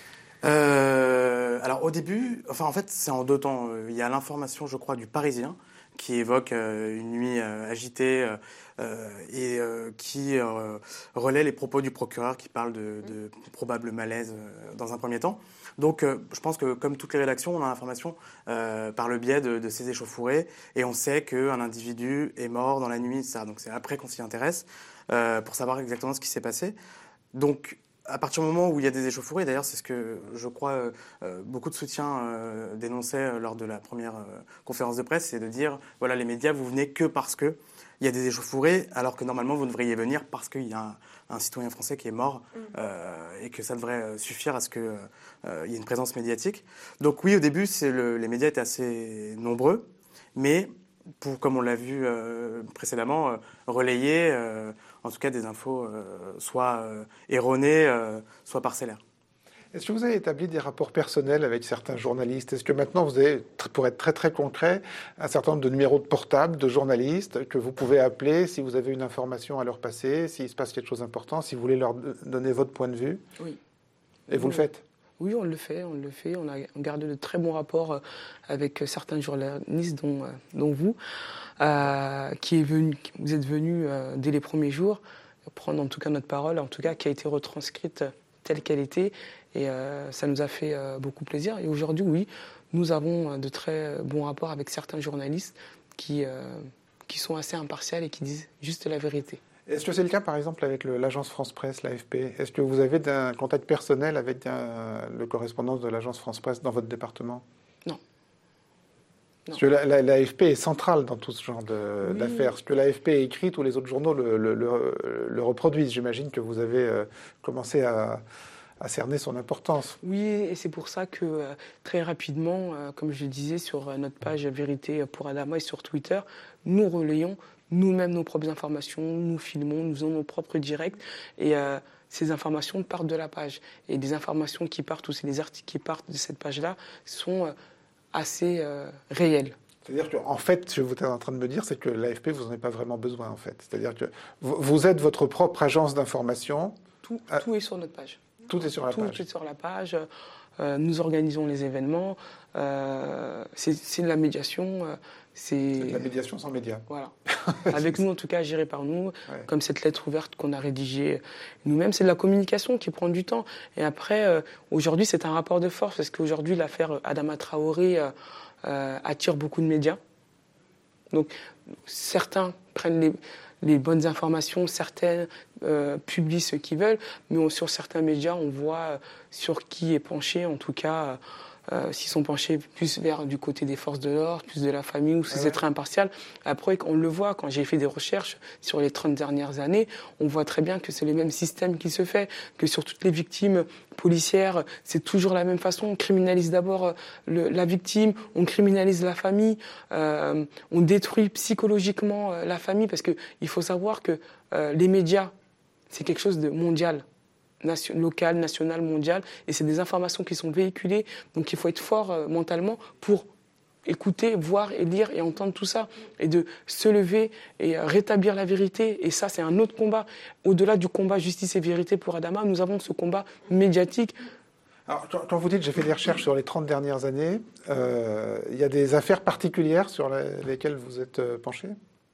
Euh, alors au début, enfin en fait c'est en deux temps. Il y a l'information, je crois, du Parisien qui évoque euh, une nuit euh, agitée euh, et euh, qui euh, relaie les propos du procureur qui parle de, de probable malaise euh, dans un premier temps. Donc euh, je pense que comme toutes les rédactions, on a l'information euh, par le biais de, de ces échauffourées et on sait qu'un individu est mort dans la nuit, ça. Donc c'est après qu'on s'y intéresse euh, pour savoir exactement ce qui s'est passé. Donc à partir du moment où il y a des échauffourées, d'ailleurs c'est ce que je crois euh, euh, beaucoup de soutiens euh, dénonçaient euh, lors de la première euh, conférence de presse, c'est de dire voilà, les médias, vous venez que parce que il y a des échauffourées, alors que normalement vous devriez venir parce qu'il y a un, un citoyen français qui est mort euh, et que ça devrait suffire à ce qu'il euh, y ait une présence médiatique. Donc oui, au début c'est le, les médias étaient assez nombreux, mais pour, comme on l'a vu euh, précédemment, euh, relayer euh, en tout cas des infos euh, soit euh, erronées, euh, soit parcellaires. Est-ce que vous avez établi des rapports personnels avec certains journalistes? Est-ce que maintenant vous avez, pour être très très concret, un certain nombre de numéros de portable de journalistes que vous pouvez appeler si vous avez une information à leur passer, s'il se passe quelque chose d'important, si vous voulez leur donner votre point de vue? Oui. Et vous oui. le faites? Oui, on le fait, on le fait. On a gardé de très bons rapports avec certains journalistes, dont, dont vous, euh, qui est venu, vous êtes venus euh, dès les premiers jours prendre en tout cas notre parole, en tout cas qui a été retranscrite telle qu'elle était, et euh, ça nous a fait euh, beaucoup plaisir. Et aujourd'hui, oui, nous avons de très bons rapports avec certains journalistes qui, euh, qui sont assez impartials et qui disent juste la vérité. Est-ce que c'est le cas, par exemple, avec le, l'agence France-Presse, l'A F P? Est-ce que vous avez un contact personnel avec un, le correspondant de l'agence France-Presse dans votre département? Non. Parce que la, la, l'A F P est centrale dans tout ce genre de, oui. d'affaires. Ce que l'A F P écrit, tous les autres journaux le, le, le, le reproduisent. J'imagine que vous avez euh, commencé à, à cerner son importance. Oui, et c'est pour ça que euh, très rapidement, euh, comme je le disais, sur euh, notre page Vérité pour Adama et sur Twitter, nous relayons nous-mêmes nos propres informations, nous filmons, nous avons nos propres directs, et euh, ces informations partent de la page. Et des informations qui partent, ou c'est des articles qui partent de cette page-là, sont euh, assez euh, réels. C'est-à-dire qu'en fait, ce que vous êtes en train de me dire, c'est que l'A F P, vous n'en avez pas vraiment besoin, en fait. C'est-à-dire que vous, vous êtes votre propre agence d'information. Tout, ah, tout est sur notre page. Tout est sur la tout page. Tout est sur la page. Euh, nous organisons les événements. Euh, c'est, c'est de la médiation. Euh, c'est... c'est de la médiation sans médias. Voilà. Avec nous, en tout cas, géré par nous. Ouais. Comme cette lettre ouverte qu'on a rédigée nous-mêmes. C'est de la communication qui prend du temps. Et après, euh, aujourd'hui, c'est un rapport de force. Parce qu'aujourd'hui, l'affaire Adama Traoré... Euh, Euh, attire beaucoup de médias. Donc, certains prennent les, les bonnes informations, certains euh, publient ce qu'ils veulent, mais on, sur certains médias, on voit euh, sur qui est penché, en tout cas, euh, s'ils sont penchés plus vers du côté des forces de l'ordre, plus de la famille, ou si c'est très impartial. Après, on le voit, quand j'ai fait des recherches sur les trente dernières années, on voit très bien que c'est le même système qui se fait, que sur toutes les victimes policières, c'est toujours la même façon. On criminalise d'abord le, la victime, on criminalise la famille, euh, on détruit psychologiquement euh, la famille, parce qu'il faut savoir que euh, les médias, c'est quelque chose de mondial. Nation, local, national, mondial, et c'est des informations qui sont véhiculées, donc il faut être fort euh, mentalement pour écouter, voir et lire et entendre tout ça, et de se lever et euh, rétablir la vérité, et ça c'est un autre combat. Au-delà du combat justice et vérité pour Adama, nous avons ce combat médiatique. Alors, quand vous dites j'ai fait des recherches sur les trente dernières années, euh, il y a des affaires particulières sur les, lesquelles vous êtes euh, penché ?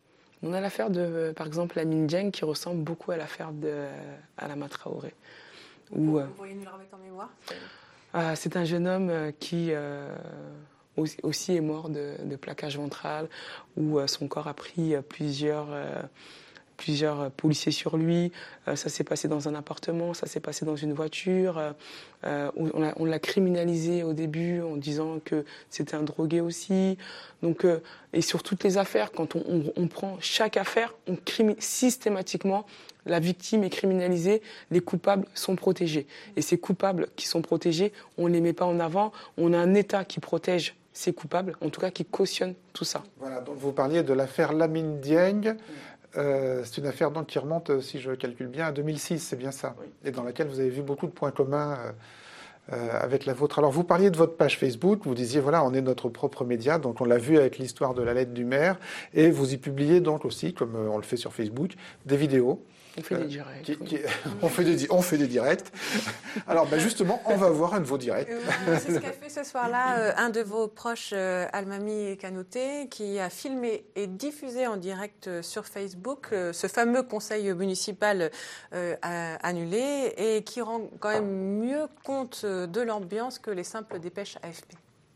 On a l'affaire de, par exemple, Lamine Dieng, qui ressemble beaucoup à l'affaire d'Adama Traoré. Où, vous pourriez nous la remettre en mémoire ? euh, C'est un jeune homme qui euh, aussi, aussi est mort de, de plaquage ventral, où euh, son corps a pris euh, plusieurs, euh, plusieurs policiers sur lui. Euh, ça s'est passé dans un appartement, ça s'est passé dans une voiture. Euh, on, a, on l'a criminalisé au début en disant que c'était un drogué aussi. Donc, euh, et sur toutes les affaires, quand on, on, on prend chaque affaire, on crime systématiquement. La victime est criminalisée, les coupables sont protégés. Et ces coupables qui sont protégés, on ne les met pas en avant. On a un État qui protège ces coupables, en tout cas qui cautionne tout ça. Voilà, donc vous parliez de l'affaire Lamine Dieng. Euh, c'est une affaire donc qui remonte, si je calcule bien, à deux mille six, c'est bien ça. Oui. Et dans laquelle vous avez vu beaucoup de points communs euh, euh, avec la vôtre. Alors vous parliez de votre page Facebook, vous disiez voilà, on est notre propre média, donc on l'a vu avec l'histoire de la lettre du maire, et vous y publiez donc aussi, comme on le fait sur Facebook, des vidéos. On fait des directs. Qui, qui, on, fait des, on fait des directs. Alors ben justement, on va voir un de vos directs. Euh, c'est ce qu'a fait ce soir-là euh, un de vos proches, euh, Almami Kanouté, qui a filmé et diffusé en direct sur Facebook euh, ce fameux conseil municipal euh, annulé, et qui rend quand même mieux compte de l'ambiance que les simples dépêches A F P.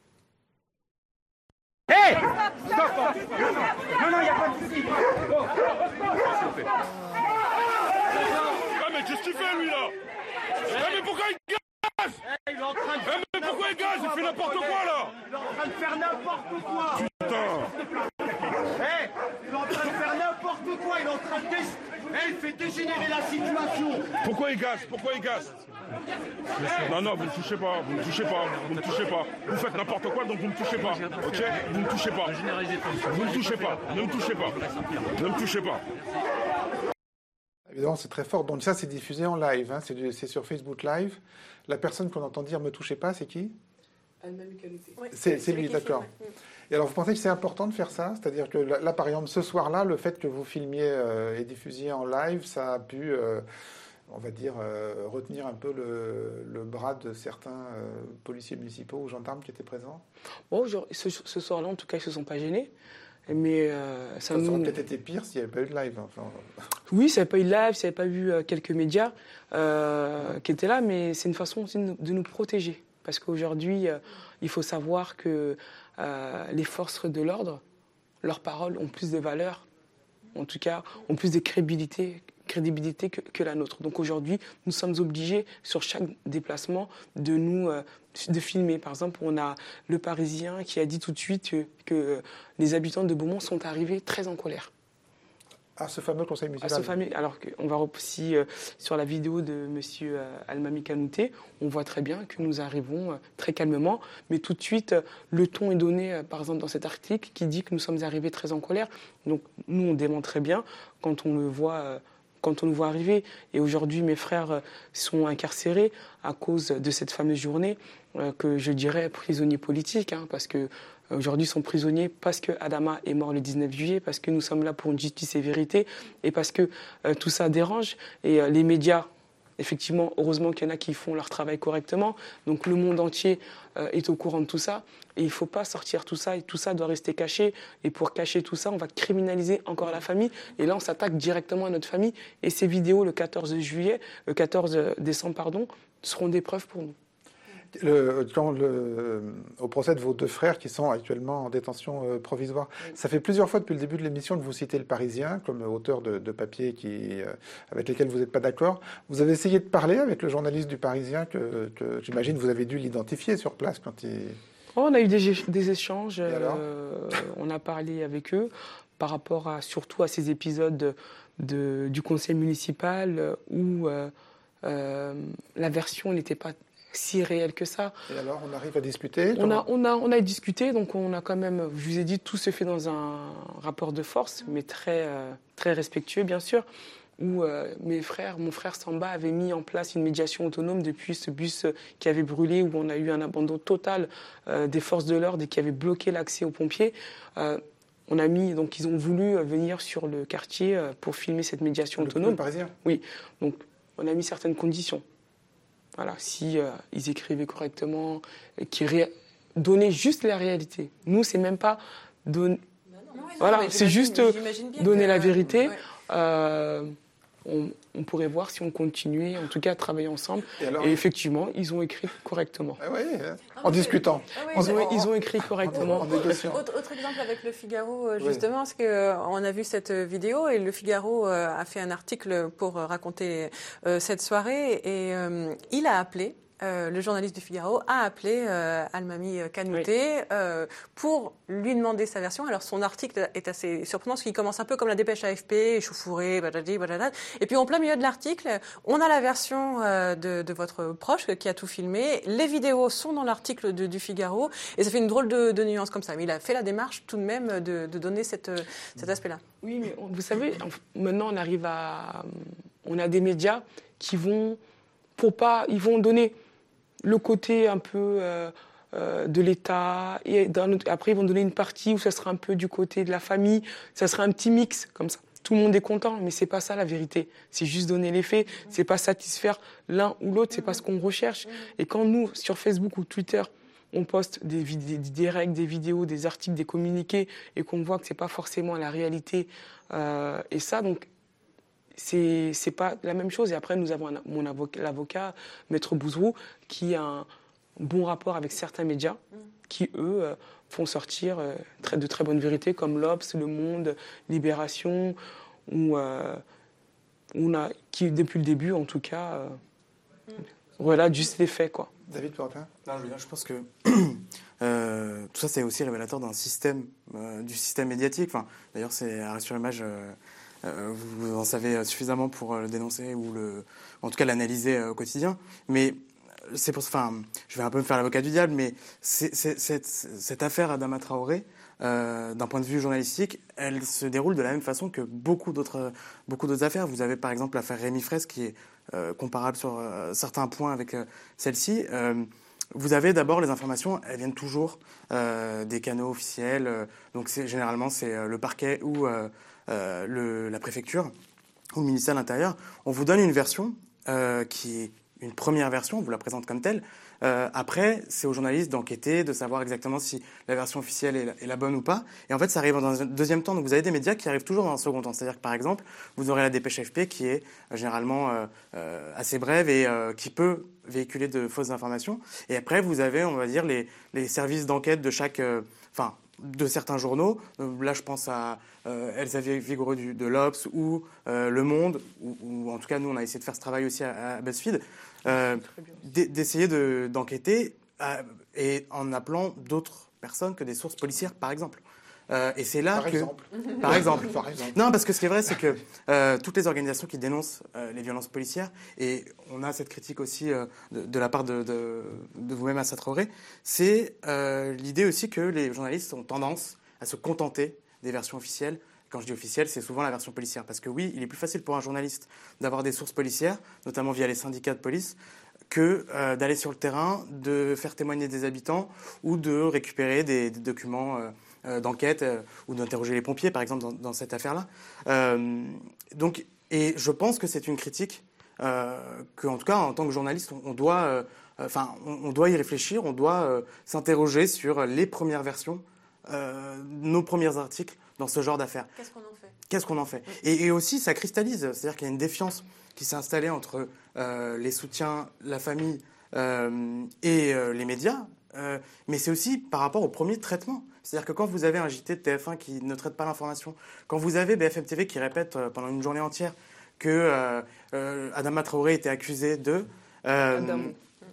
Hé hey Non, non, il n'y a pas de souci. Ah mais qu'est-ce qu'il fait lui là? Ah mais pourquoi il gaze? Il est en train de... Ah mais pourquoi il gaze? Il fait n'importe quoi là. Il est en train de faire n'importe quoi. Putain. Hé Il est en train de faire n'importe quoi. Il est en train de... Dé... Hey, il fait dégénérer la situation. Pourquoi il gaze? Pourquoi il gaze? Non, non, vous ne touchez pas, vous ne touchez pas, vous ne touchez pas. Vous faites n'importe quoi, donc vous ne touchez pas. Ok? Vous ne touchez pas. Vous ne touchez pas. Ne me touchez pas. Ne me touchez pas. Évidemment, c'est très fort. Donc ça, c'est diffusé en live. Hein. C'est, c'est sur Facebook Live. La personne qu'on entend dire « me touchez pas », c'est qui? Oui, c'est, c'est lui, d'accord. Et alors, vous pensez que c'est important de faire ça? C'est-à-dire que là, par exemple, ce soir-là, le fait que vous filmiez euh, et diffusiez en live, ça a pu, euh, on va dire, euh, retenir un peu le, le bras de certains euh, policiers municipaux ou gendarmes qui étaient présents? Bon, genre, ce, ce soir-là, en tout cas, ils ne se sont pas gênés. Mais euh, ça, ça nous... aurait peut-être été pire s'il n'y avait pas eu de live. Enfin... Oui, s'il n'y avait pas eu de live, s'il n'y avait pas eu euh, quelques médias euh, qui étaient là, mais c'est une façon aussi de nous, de nous protéger. Parce qu'aujourd'hui, euh, il faut savoir que euh, les forces de l'ordre, leurs paroles ont plus de valeur, en tout cas, ont plus de crédibilité, crédibilité que, que la nôtre. Donc aujourd'hui, nous sommes obligés, sur chaque déplacement, de nous euh, de filmer. Par exemple, on a le Parisien qui a dit tout de suite que, que les habitants de Beaumont sont arrivés très en colère. À ce fameux conseil municipal. À ce fameux, alors qu'on va aussi euh, sur la vidéo de M. Euh, Almami Kanouté, on voit très bien que nous arrivons euh, très calmement, mais tout de suite, euh, le ton est donné, euh, par exemple, dans cet article qui dit que nous sommes arrivés très en colère. Donc nous, on dément très bien quand on le voit euh, quand on nous voit arriver. Et aujourd'hui, mes frères sont incarcérés à cause de cette fameuse journée euh, que je dirais prisonniers politiques, hein, parce que euh, aujourd'hui, ils sont prisonniers parce que Adama est mort le dix-neuf juillet, parce que nous sommes là pour une justice et vérité, et parce que euh, tout ça dérange. Et euh, les médias, effectivement, heureusement qu'il y en a qui font leur travail correctement. Donc le monde entier euh, est au courant de tout ça. Et il ne faut pas sortir tout ça. Et tout ça doit rester caché. Et pour cacher tout ça, on va criminaliser encore la famille. Et là, on s'attaque directement à notre famille. Et ces vidéos, le quatorze juillet, le quatorze décembre, pardon, seront des preuves pour nous. Le, quand le, au procès de vos deux frères qui sont actuellement en détention euh, provisoire, oui. Ça fait plusieurs fois depuis le début de l'émission que vous citez Le Parisien comme auteur de, de papiers qui, euh, avec lesquels vous n'êtes pas d'accord. Vous avez essayé de parler avec le journaliste du Parisien que, que j'imagine vous avez dû l'identifier sur place quand il... Oh, on a eu des, des échanges, euh, on a parlé avec eux par rapport à, surtout à ces épisodes de, de, du conseil municipal où euh, euh, la version n'était pas si réel que ça. Et alors, on arrive à discuter on a, on, a, on a discuté, donc on a quand même, je vous ai dit, tout se fait dans un rapport de force, mais très, euh, très respectueux, bien sûr, où euh, mes frères, mon frère Samba avait mis en place une médiation autonome depuis ce bus qui avait brûlé, où on a eu un abandon total euh, des forces de l'ordre et qui avait bloqué l'accès aux pompiers. Euh, on a mis, donc ils ont voulu venir sur le quartier pour filmer cette médiation le autonome. Le Parisien. Oui, donc on a mis certaines conditions. Voilà, si euh, ils écrivaient correctement, qu'ils ré... donnaient juste la réalité. Nous, c'est même pas don... non, voilà, c'est juste donner que... la vérité. Ouais. Euh, on, on pourrait voir si on continuait, en tout cas, à travailler ensemble. Et, alors, et effectivement, ils ont écrit correctement. Ah oui, en discutant. Ah oui, ils, ont, ils ont écrit correctement. En, en autre, autre exemple avec Le Figaro, justement, oui. Parce qu'on a vu cette vidéo et Le Figaro a fait un article pour raconter cette soirée et euh, il a appelé. Euh, le journaliste du Figaro a appelé euh, Almami Kanouté oui. euh, pour lui demander sa version. Alors son article est assez surprenant parce qu'il commence un peu comme la dépêche A F P, échauffouré, badadi, badada. Et puis en plein milieu de l'article, on a la version euh, de, de votre proche qui a tout filmé. Les vidéos sont dans l'article de, du Figaro et ça fait une drôle de, de nuance comme ça. Mais il a fait la démarche tout de même de, de donner cette, cet aspect-là. Oui, mais on, vous savez, maintenant on arrive à... On a des médias qui vont... Pour pas... Ils vont donner... le côté un peu euh, euh, de l'État, et d'un autre, après ils vont donner une partie où ça sera un peu du côté de la famille, ça sera un petit mix comme ça. Tout le monde est content, mais c'est pas ça la vérité. C'est juste donner les faits, c'est pas satisfaire l'un ou l'autre, c'est pas ce qu'on recherche. Et quand nous, sur Facebook ou Twitter, on poste des, vid- des règles, des vidéos, des articles, des communiqués, et qu'on voit que c'est pas forcément la réalité, euh, et ça, donc, c'est c'est pas la même chose. Et après, nous avons un, mon avocat, l'avocat, Maître Bouzrou, qui a un bon rapport avec certains médias, qui, eux, euh, font sortir euh, très, de très bonnes vérités, comme l'Obs, Le Monde, Libération, où euh, on a, qui, depuis le début, en tout cas, euh, relate juste les faits, quoi. David Corentin ? Non, je, je pense que euh, tout ça, c'est aussi révélateur d'un système, euh, du système médiatique. Enfin, d'ailleurs, c'est à Sur Image... Euh, Euh, vous en savez suffisamment pour le dénoncer ou le, en tout cas l'analyser au quotidien. Mais c'est pour, enfin, je vais un peu me faire l'avocat du diable, mais c'est, c'est, c'est, cette affaire Adama Traoré, euh, d'un point de vue journalistique, elle se déroule de la même façon que beaucoup d'autres, beaucoup d'autres affaires. Vous avez par exemple l'affaire Rémi Fraisse qui est euh, comparable sur euh, certains points avec euh, celle-ci. Euh, Vous avez d'abord les informations, elles viennent toujours euh, des canaux officiels. Euh, donc c'est, généralement, c'est euh, le parquet ou euh, euh, le, la préfecture ou le ministère de l'Intérieur. On vous donne une version euh, qui est une première version, on vous la présente comme telle. Euh, après, c'est aux journalistes d'enquêter, de savoir exactement si la version officielle est la, est la bonne ou pas. Et en fait, ça arrive dans un deuxième temps. Donc vous avez des médias qui arrivent toujours dans un second temps. C'est-à-dire que, par exemple, vous aurez la dépêche F P qui est euh, généralement euh, euh, assez brève et euh, qui peut véhiculer de fausses informations. Et après, vous avez, on va dire, les, les services d'enquête de chaque... Euh, enfin, de certains journaux. Là, je pense à euh, Elsa Vigoureux du, de l'Obs ou euh, Le Monde, ou, ou en tout cas, nous, on a essayé de faire ce travail aussi à, à BuzzFeed, euh, d'essayer de, d'enquêter à, et en appelant d'autres personnes que des sources policières, par exemple. Euh, et c'est là par que... Exemple. Par exemple. Par exemple. Non, parce que ce qui est vrai, c'est que euh, toutes les organisations qui dénoncent euh, les violences policières, et on a cette critique aussi euh, de, de la part de, de, de vous-même, Assa Traoré, c'est euh, l'idée aussi que les journalistes ont tendance à se contenter des versions officielles Quand je dis officielle, c'est souvent la version policière. Parce que oui, il est plus facile pour un journaliste d'avoir des sources policières, notamment via les syndicats de police, que euh, d'aller sur le terrain, de faire témoigner des habitants ou de récupérer des, des documents euh, euh, d'enquête euh, ou d'interroger les pompiers, par exemple, dans, dans cette affaire-là. Euh, donc, et je pense que c'est une critique euh, qu'en tout cas, en tant que journaliste, on, on doit, euh, enfin, on, on doit y réfléchir, on doit euh, s'interroger sur les premières versions, euh, nos premiers articles dans ce genre d'affaires. Qu'est-ce qu'on en fait ? Qu'est-ce qu'on en fait ? et, et aussi, ça cristallise, c'est-à-dire qu'il y a une défiance qui s'est installée entre euh, les soutiens, la famille euh, et euh, les médias, euh, mais c'est aussi par rapport au premier traitement. C'est-à-dire que quand vous avez un J T de T F un qui ne traite pas l'information, quand vous avez B F M T V qui répète euh, pendant une journée entière que euh, euh, Adama Traoré était accusé de... Euh, Adamo.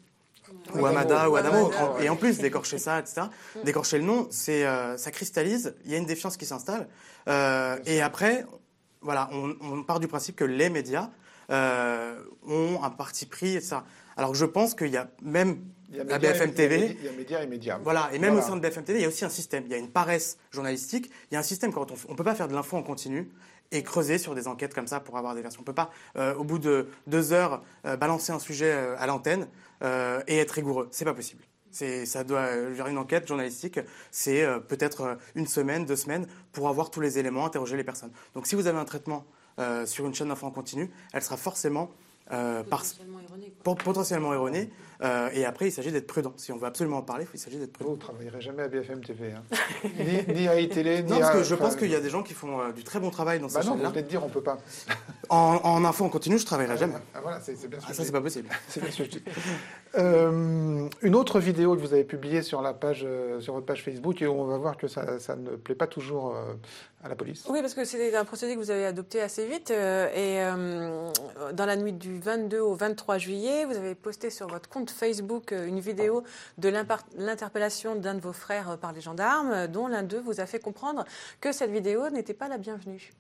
Ou Amada, ou Adamo, et en plus d'écorcher ça, et cetera, d'écorcher le nom, c'est, euh, ça cristallise, il y a une défiance qui s'installe, euh, et après, voilà, on, on part du principe que les médias euh, ont un parti pris, et ça. Alors je pense qu'il y a même Il y a la B médias F M T V... Il y a médias et médias. Voilà, et même Voilà. au sein de B F M T V, il y a aussi un système, il y a une paresse journalistique, il y a un système quand on ne peut pas faire de l'info en continu, et creuser sur des enquêtes comme ça pour avoir des versions. On ne peut pas, euh, au bout de deux heures, euh, balancer un sujet euh, à l'antenne euh, et être rigoureux. C'est pas possible. C'est, ça doit, euh, une enquête journalistique, c'est euh, peut-être euh, une semaine, deux semaines, pour avoir tous les éléments, interroger les personnes. Donc si vous avez un traitement euh, sur une chaîne d'info en continu, elle sera forcément euh, potentiellement par... erronée. Pour, potentiellement erronée. Euh, et après, il s'agit d'être prudent. Si on veut absolument en parler, il s'agit d'être prudent. Vous ne travaillerez jamais à B F M T V, hein. ni, ni à iTélé, ni non, parce à... que je enfin, pense qu'il y a des gens qui font euh, du très bon travail dans bah ces non, chaînes-là. vous venez de dire on ne peut pas. En, en info en continu, je ne travaillerai jamais. Ah, voilà, c'est, c'est bien ce que Ah, je ça, dis. c'est pas possible. C'est bien ce que je dis. Euh, une autre vidéo que vous avez publiée sur, la page, euh, sur votre page Facebook, et on va voir que ça, ça ne plaît pas toujours euh, à la police. Oui, parce que c'est un procédé que vous avez adopté assez vite. Euh, et euh, dans la nuit du vingt-deux au vingt-trois juillet, vous avez posté sur votre compte Facebook une vidéo de l'interpellation d'un de vos frères par les gendarmes, dont l'un d'eux vous a fait comprendre que cette vidéo n'était pas la bienvenue.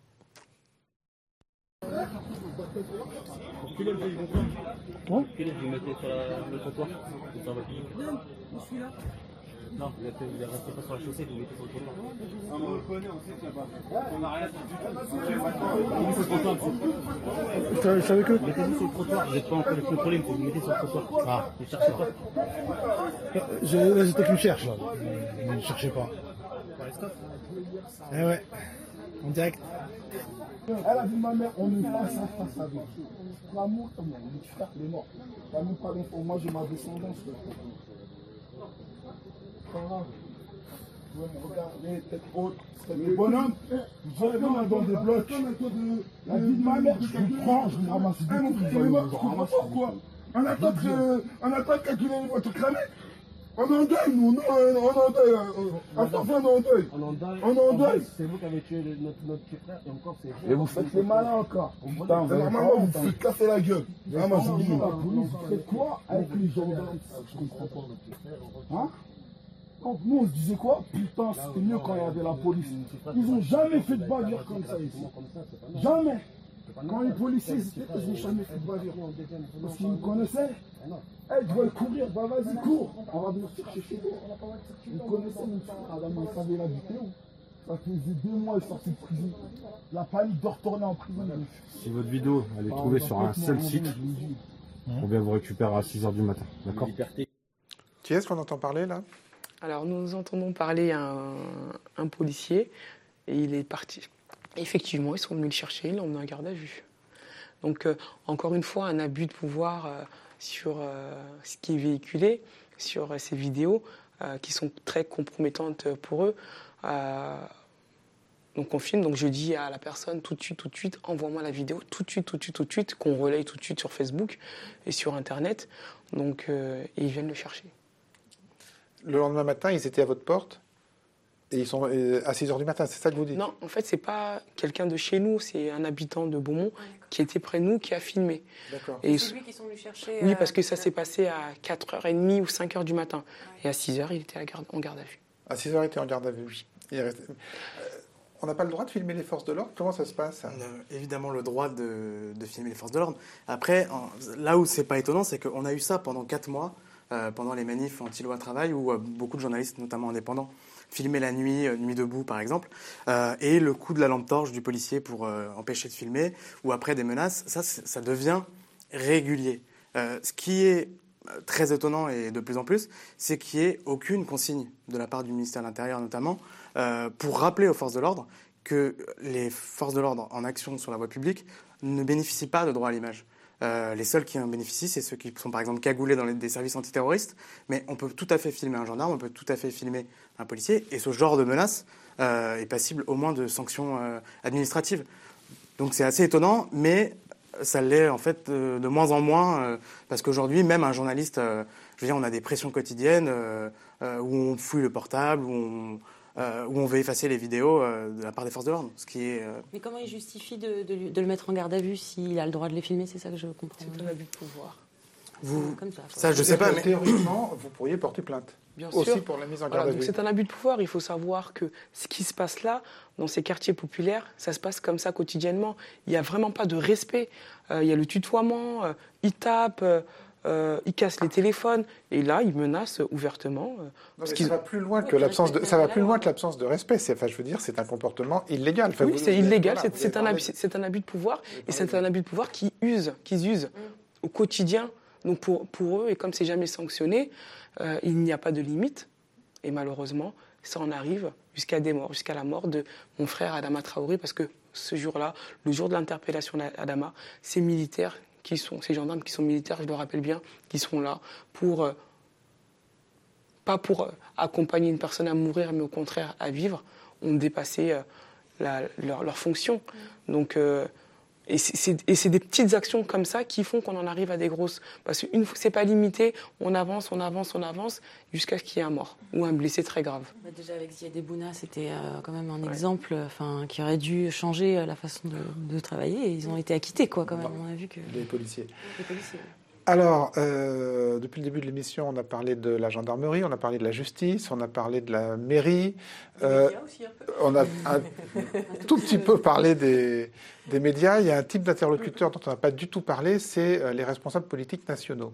Quel est le pays bon Quel est le mettez sur la, le trottoir sur votre ligne Non, vous ne restez pas sur la chaussée, vous mettez sur le trottoir. Ah, on le connaît, on sait qu'il n'y a pas. On n'a rien dit du tout. Je suis avec eux. Mettez-vous sur le trottoir, vous n'êtes pas en train de contrôler, mais vous vous mettez sur le trottoir. Ah, ne cherchez pas. Je, là, c'était qui me cherche, là. Ne cherchez pas. Eh ouais, en direct. Elle a dit ma mère, on est face à face avec. L'amour, comment mon frère, il est mort. L'amour, pas d'info. Moi, j'ai ma descendance. Pas grave. Ouais, regardez, tête haute. Les bonhommes, vous allez voir dans des blocs. La vie de ma mère, je vous prends, je vous ramasse. Je vous ramasse. Pourquoi On attaque, on attaque quand il est votre cramé. On est en deuil, nous, non, on est en deuil. À force, on est en deuil. On est en deuil. On est en deuil. C'est vous qui avez tué le- notre, notre petit frère, et encore, c'est vous. Et vous faites les malins encore. Putain, normalement, vous vous faites casser la gueule. Ah, moi, je dis, la police, vous faites quoi avec les gendarmes? Je comprends pas. Hein? Quand nous, on se disait quoi? Putain, c'était mieux quand il y avait la police. Ils ont jamais fait de bagarre comme ça ici. Jamais. Quand les policiers étaient, ils n'ont jamais fait de bagarre. Parce qu'ils me connaissaient. Eh, tu dois courir, bah vas-y, cours. On va venir chercher chez toi. Ils me connaissaient, mon frère, Adam, il savait la vidéo. Ça faisait deux mois, il sortait de prison. La panique de retourner en prison. Si votre vidéo elle est trouvée sur un seul site, on vient vous récupérer à six heures du matin. D'accord? Qui est-ce qu'on entend parler là? Alors nous entendons parler un, un policier et il est parti. Effectivement, ils sont venus le chercher, ils l'ont emmené en garde à vue. Donc euh, encore une fois, un abus de pouvoir euh, sur euh, ce qui est véhiculé, sur euh, ces vidéos euh, qui sont très compromettantes pour eux. Euh, donc on filme, donc je dis à la personne tout de suite, tout de suite, envoie-moi la vidéo, tout de suite, tout de suite, tout de suite, qu'on relaye tout de suite sur Facebook et sur Internet. Donc euh, et ils viennent le chercher. Le lendemain matin, ils étaient à votre porte et ils sont euh, à six heures du matin, c'est ça que vous dites? Non, en fait, c'est pas quelqu'un de chez nous, c'est un habitant de Beaumont ouais, qui était près de nous, qui a filmé. D'accord. Et c'est lui qui sont venus chercher. Oui, euh, parce que ça s'est passé à quatre heures trente ou cinq heures du matin. Ouais. Et à six heures, il était à garde, en garde à vue. À six heures, il était en garde à vue, oui. Il est resté... euh, on n'a pas le droit de filmer les forces de l'ordre? Comment ça se passe? On a évidemment le droit de, de filmer les forces de l'ordre. Après, en, là où c'est pas étonnant, c'est qu'on a eu ça pendant quatre mois, euh, pendant les manifs anti-loi travail, où euh, beaucoup de journalistes, notamment indépendants, filmer la nuit, euh, nuit debout par exemple, euh, et le coup de la lampe torche du policier pour euh, empêcher de filmer, ou après des menaces, ça, ça devient régulier. Euh, ce qui est très étonnant et de plus en plus, c'est qu'il n'y ait aucune consigne de la part du ministère de l'Intérieur notamment euh, pour rappeler aux forces de l'ordre que les forces de l'ordre en action sur la voie publique ne bénéficient pas de droit à l'image. Euh, les seuls qui en bénéficient, c'est ceux qui sont par exemple cagoulés dans les, des services antiterroristes, mais on peut tout à fait filmer un gendarme, on peut tout à fait filmer un policier, et ce genre de menace euh, est passible au moins de sanctions euh, administratives. Donc c'est assez étonnant, mais ça l'est en fait de, de moins en moins, euh, parce qu'aujourd'hui, même un journaliste, euh, je veux dire, on a des pressions quotidiennes euh, euh, où on fouille le portable, où on, euh, où on veut effacer les vidéos euh, de la part des forces de l'ordre, ce qui est... Euh... Mais comment il justifie de, de, de le mettre en garde à vue s'il a le droit de les filmer? C'est ça que je comprends. C'est un abus de pouvoir. Vous... Comme ça, ça, je sais pas, mais... Théoriquement, vous pourriez porter plainte. Bien aussi sûr. Pour la mise en garde voilà, à donc vue. C'est un abus de pouvoir. Il faut savoir que ce qui se passe là, dans ces quartiers populaires, ça se passe comme ça quotidiennement. Il n'y a vraiment pas de respect. Euh, il y a le tutoiement, euh, ils tapent, euh, euh, ils cassent les téléphones, et là, ils menacent ouvertement. Euh, non, parce mais qu'ils... ça va plus loin que l'absence de, ça va plus loin que l'absence de respect. C'est, enfin, je veux dire, c'est un comportement illégal. Enfin, oui, vous, c'est vous illégal. voilà, c'est, c'est, un abus, c'est, c'est un abus de pouvoir, et c'est un abus de pouvoir qui use, qu'ils usent au quotidien. Donc pour, pour eux, et comme c'est jamais sanctionné, euh, il n'y a pas de limite. Et malheureusement, ça en arrive jusqu'à des morts, jusqu'à la mort de mon frère Adama Traoré, parce que ce jour-là, le jour de l'interpellation d'Adama, ces militaires qui sont, ces gendarmes qui sont militaires, je le rappelle bien, qui sont là pour, euh, pas pour euh, accompagner une personne à mourir, mais au contraire à vivre, ont dépassé euh, la, leur, leur fonction. Donc, euh, Et c'est, et c'est des petites actions comme ça qui font qu'on en arrive à des grosses. Parce qu'une fois que c'est pas limité, on avance, on avance, on avance, jusqu'à ce qu'il y ait un mort ou un blessé très grave. Bah déjà avec Ziad Bouna, c'était euh, quand même un ouais. exemple enfin, qui aurait dû changer la façon de, de travailler. Et ils ont été acquittés, quoi, quand même. On a vu que... Les policiers. Les policiers. Alors, euh, depuis le début de l'émission, on a parlé de la gendarmerie, on a parlé de la justice, on a parlé de la mairie. Euh, aussi un peu. On a un tout petit peu parlé des, des médias. Il y a un type d'interlocuteur dont on n'a pas du tout parlé, c'est les responsables politiques nationaux.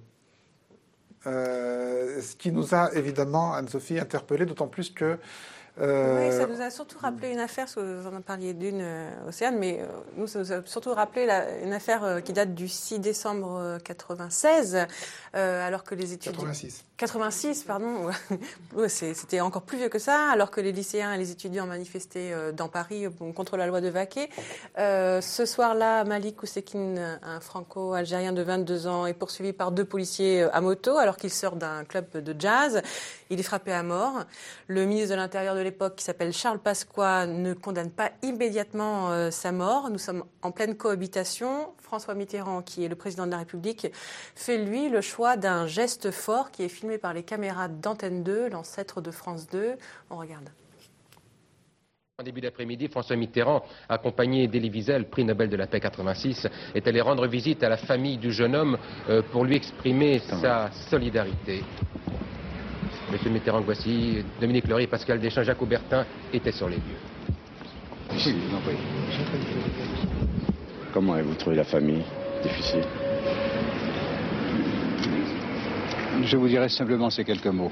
Euh, ce qui nous a évidemment, Anne-Sophie, interpellés, d'autant plus que... Euh... Oui, ça nous a surtout rappelé une affaire, parce que vous en parliez d'une, euh, Océane, mais euh, nous, ça nous a surtout rappelé la, une affaire euh, qui date du six décembre quatre-vingt-seize, euh, alors que les étudiants... quatre-vingt-six. quatre-vingt-six, pardon. Ouais, c'était encore plus vieux que ça, alors que les lycéens et les étudiants manifestaient euh, dans Paris bon, contre la loi de Vaquet. Euh, ce soir-là, Malik Oussekine, un franco-algérien de vingt-deux ans, est poursuivi par deux policiers à moto, alors qu'il sort d'un club de jazz. Il est frappé à mort. Le ministre de l'Intérieur de l'époque, qui s'appelle Charles Pasqua, ne condamne pas immédiatement euh, sa mort. Nous sommes en pleine cohabitation. François Mitterrand, qui est le président de la République, fait, lui, le choix d'un geste fort qui est filmé par les caméras d'Antenne deux, l'ancêtre de France deux. On regarde. En début d'après-midi, François Mitterrand, accompagné d'Elie Wiesel, prix Nobel de la paix quatre-vingt-six, est allé rendre visite à la famille du jeune homme euh, pour lui exprimer sa solidarité. Monsieur Mitterrand, voici, Dominique Lery, Pascal Deschamps, Jacques Aubertin étaient sur les lieux. Oui, non, oui. Comment avez-vous trouvé la famille? Difficile. Je vous dirai simplement ces quelques mots.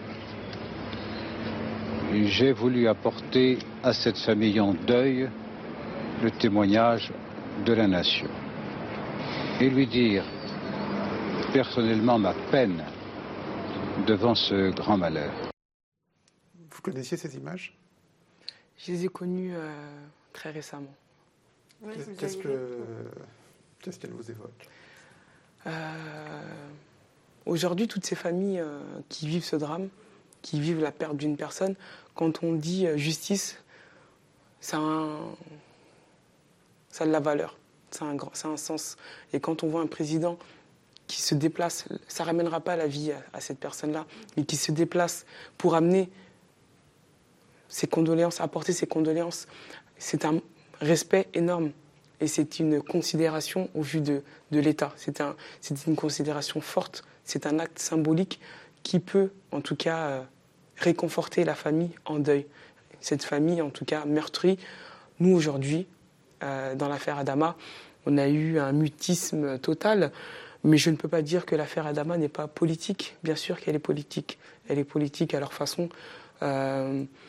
J'ai voulu apporter à cette famille en deuil le témoignage de la nation et lui dire personnellement ma peine devant ce grand malheur. Vous connaissiez ces images? Je les ai connues euh, très récemment. Oui, qu'est-ce que, qu'est-ce qu'elles vous évoquent? euh, Aujourd'hui, toutes ces familles euh, qui vivent ce drame, qui vivent la perte d'une personne, quand on dit euh, justice, ça a, un, ça a de la valeur, ça a, un, ça a un sens. Et quand on voit un président qui se déplace, ça ne ramènera pas la vie à, à cette personne-là, mais qui se déplace pour amener ses condoléances, apporter ses condoléances, c'est un respect énorme. Et c'est une considération au vu de, de l'État. C'est un, c'est une considération forte. C'est un acte symbolique qui peut, en tout cas, euh, réconforter la famille en deuil. Cette famille, en tout cas, meurtrie. Nous, aujourd'hui, euh, dans l'affaire Adama, on a eu un mutisme total. Mais je ne peux pas dire que l'affaire Adama n'est pas politique. Bien sûr qu'elle est politique. Elle est politique à leur façon. Euh,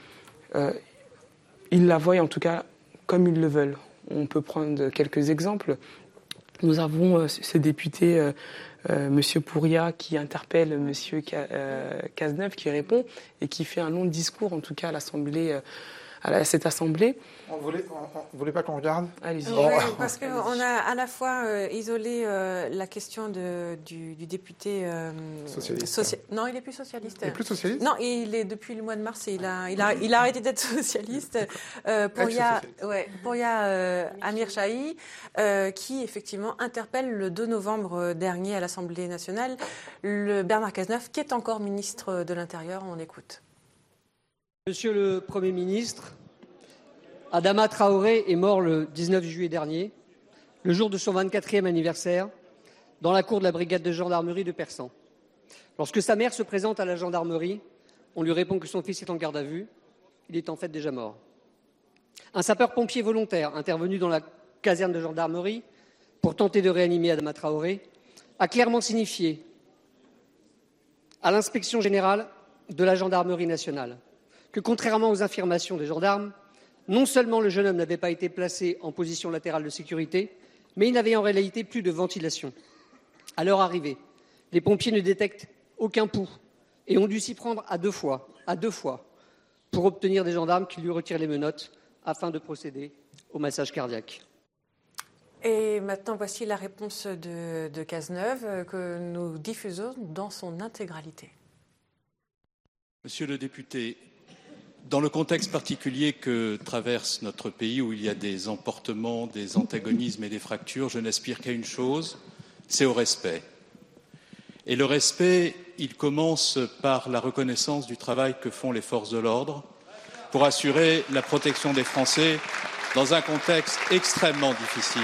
euh, ils la voient en tout cas comme ils le veulent. On peut prendre quelques exemples. Nous avons euh, ce député, euh, euh, M. Pouria, qui interpelle M. Ca- euh, Cazeneuve, qui répond et qui fait un long discours, en tout cas à l'Assemblée, euh, à, la, à cette Assemblée. On voulait, on, on voulait pas qu'on regarde? Allez-y. Oui, parce qu'on a à la fois euh, isolé euh, la question de, du, du député... Euh, Socialiste. socia- non, il n'est plus socialiste. Il est plus socialiste? Non, il est depuis le mois de mars, il a, il a, il a arrêté d'être socialiste. Euh, pour il y a, ouais, pour il y a euh, Amir Chahi, euh, qui effectivement interpelle le deux novembre dernier à l'Assemblée nationale le Bernard Cazeneuve, qui est encore ministre de l'Intérieur. On écoute. Monsieur le Premier ministre, Adama Traoré est mort le dix-neuf juillet dernier, le jour de son vingt-quatrième anniversaire, dans la cour de la brigade de gendarmerie de Persan. Lorsque sa mère se présente à la gendarmerie, on lui répond que son fils est en garde à vue. Il est en fait déjà mort. Un sapeur-pompier volontaire intervenu dans la caserne de gendarmerie pour tenter de réanimer Adama Traoré a clairement signifié à l'inspection générale de la gendarmerie nationale que, contrairement aux affirmations des gendarmes, non seulement le jeune homme n'avait pas été placé en position latérale de sécurité, mais il n'avait en réalité plus de ventilation. À leur arrivée, les pompiers ne détectent aucun pouls et ont dû s'y prendre à deux fois, à deux fois, pour obtenir des gendarmes qui lui retirent les menottes afin de procéder au massage cardiaque. Et maintenant, voici la réponse de, de Cazeneuve que nous diffusons dans son intégralité. Monsieur le député, dans le contexte particulier que traverse notre pays, où il y a des emportements, des antagonismes et des fractures, je n'aspire qu'à une chose, c'est au respect. Et le respect, il commence par la reconnaissance du travail que font les forces de l'ordre pour assurer la protection des Français dans un contexte extrêmement difficile.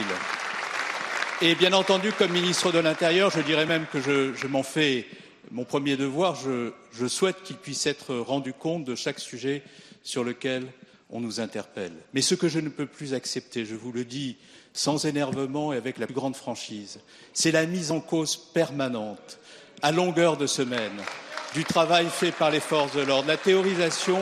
Et bien entendu, comme ministre de l'Intérieur, je dirais même que je, je m'en fais mon premier devoir, je, je souhaite qu'il puisse être rendu compte de chaque sujet sur lequel on nous interpelle. Mais ce que je ne peux plus accepter, je vous le dis sans énervement et avec la plus grande franchise, c'est la mise en cause permanente, à longueur de semaine, du travail fait par les forces de l'ordre, la théorisation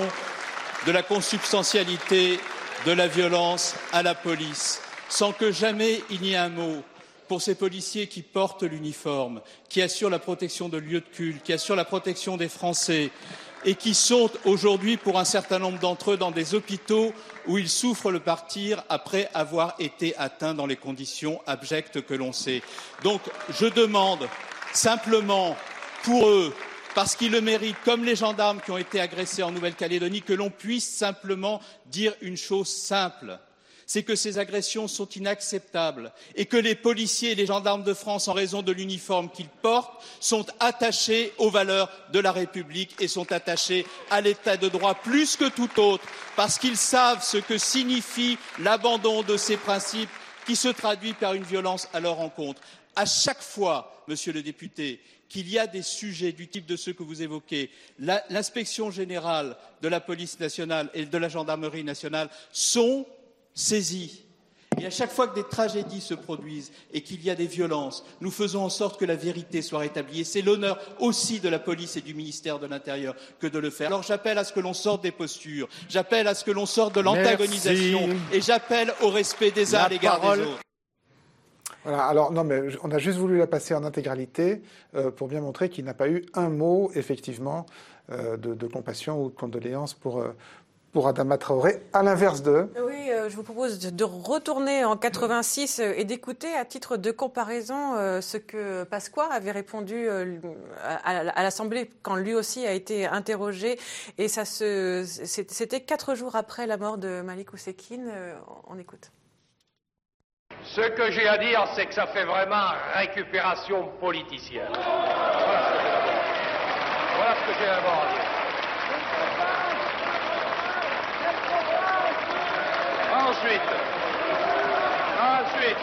de la consubstantialité de la violence à la police, sans que jamais il n'y ait un mot pour ces policiers qui portent l'uniforme, qui assurent la protection de lieux de culte, qui assurent la protection des Français et qui sont aujourd'hui, pour un certain nombre d'entre eux, dans des hôpitaux où ils souffrent le martyre après avoir été atteints dans les conditions abjectes que l'on sait. Donc, je demande simplement pour eux, parce qu'ils le méritent, comme les gendarmes qui ont été agressés en Nouvelle-Calédonie, que l'on puisse simplement dire une chose simple. C'est que ces agressions sont inacceptables et que les policiers et les gendarmes de France, en raison de l'uniforme qu'ils portent, sont attachés aux valeurs de la République et sont attachés à l'état de droit plus que tout autre, parce qu'ils savent ce que signifie l'abandon de ces principes qui se traduit par une violence à leur encontre. À chaque fois, monsieur le député, qu'il y a des sujets du type de ceux que vous évoquez, la, l'inspection générale de la police nationale et de la gendarmerie nationale sont saisis. Et à chaque fois que des tragédies se produisent et qu'il y a des violences, nous faisons en sorte que la vérité soit rétablie. Et c'est l'honneur aussi de la police et du ministère de l'Intérieur que de le faire. Alors j'appelle à ce que l'on sorte des postures, j'appelle à ce que l'on sorte de l'antagonisation. Merci. Et j'appelle au respect des uns à l'égard des autres. Voilà, alors non, mais on a juste voulu la passer en intégralité euh, pour bien montrer qu'il n'a pas eu un mot, effectivement, euh, de, de compassion ou de condoléances pour... Euh, pour Adama Traoré, à l'inverse de... Oui, euh, je vous propose de retourner en quatre-vingt-six euh, et d'écouter à titre de comparaison euh, ce que Pasqua avait répondu euh, à, à l'Assemblée quand lui aussi a été interrogé. Et ça se, c'était quatre jours après la mort de Malik Oussekine. Euh, on écoute. Ce que j'ai à dire, c'est que ça fait vraiment récupération politicienne. Voilà ce que j'ai à dire. Ensuite, ensuite,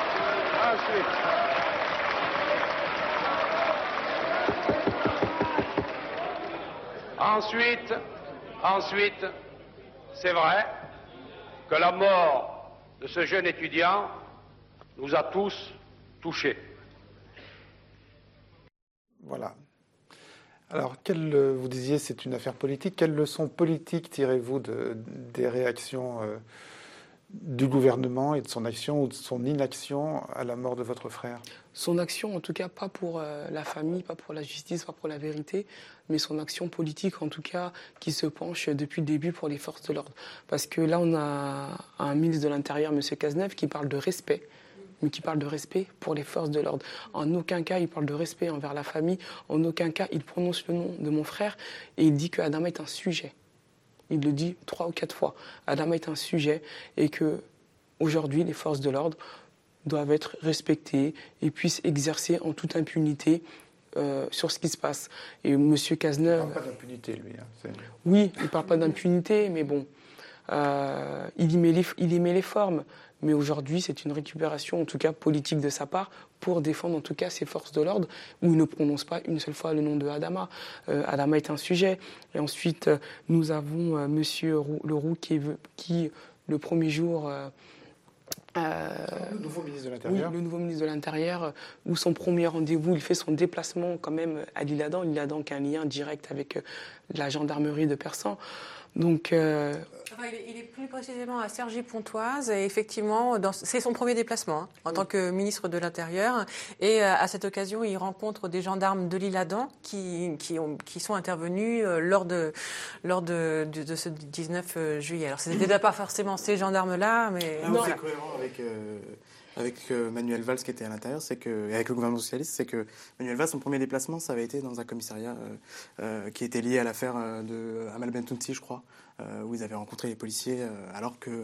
ensuite, ensuite, ensuite, c'est vrai que la mort de ce jeune étudiant nous a tous touchés. Voilà. Alors, quelle, vous disiez c'est une affaire politique. Quelles leçons politiques tirez-vous de, des réactions euh, du gouvernement et de son action ou de son inaction à la mort de votre frère? Son action, en tout cas, pas pour euh, la famille, pas pour la justice, pas pour la vérité, mais son action politique, en tout cas, qui se penche depuis le début pour les forces de l'ordre. Parce que là, on a un ministre de l'Intérieur, M. Cazeneuve, qui parle de respect, mais qui parle de respect pour les forces de l'ordre. En aucun cas, il parle de respect envers la famille. En aucun cas, il prononce le nom de mon frère et il dit que Adama est un sujet. Il le dit trois ou quatre fois. Adama est un sujet et que aujourd'hui, les forces de l'ordre doivent être respectées et puissent exercer en toute impunité euh, sur ce qui se passe. Et M. Cazeneuve... Il ne parle pas d'impunité, lui. Hein, c'est... Oui, il ne parle pas d'impunité, mais bon, euh, il, y met les, il y met les formes. Mais aujourd'hui, c'est une récupération, en tout cas politique de sa part, pour défendre en tout cas ses forces de l'ordre, où il ne prononce pas une seule fois le nom de Adama. Euh, Adama est un sujet. Et ensuite, euh, nous avons euh, M. Leroux qui, qui, le premier jour... Euh, Euh, le nouveau ministre de l'Intérieur. Oui, le nouveau ministre de l'Intérieur, où son premier rendez-vous, il fait son déplacement quand même à l'Isle-Adam. L'Isle-Adam qui a un lien direct avec la gendarmerie de Persan. Donc, euh... enfin, il, est, il est plus précisément à Cergy-Pontoise et effectivement, dans, c'est son premier déplacement hein, en oui. tant que ministre de l'Intérieur. Et euh, à cette occasion, il rencontre des gendarmes de l'Isle-Adam qui, qui, ont, qui sont intervenus euh, lors, de, lors de, de, de ce dix-neuf juillet. Alors, c'était déjà pas forcément ces gendarmes-là, mais... Non, c'est cohérent avec... Euh... avec euh, Manuel Valls qui était à l'intérieur, c'est que, et avec le gouvernement socialiste, c'est que Manuel Valls, son premier déplacement, ça avait été dans un commissariat euh, euh, qui était lié à l'affaire euh, de Amal Bentounsi, je crois, euh, où ils avaient rencontré les policiers, euh, alors que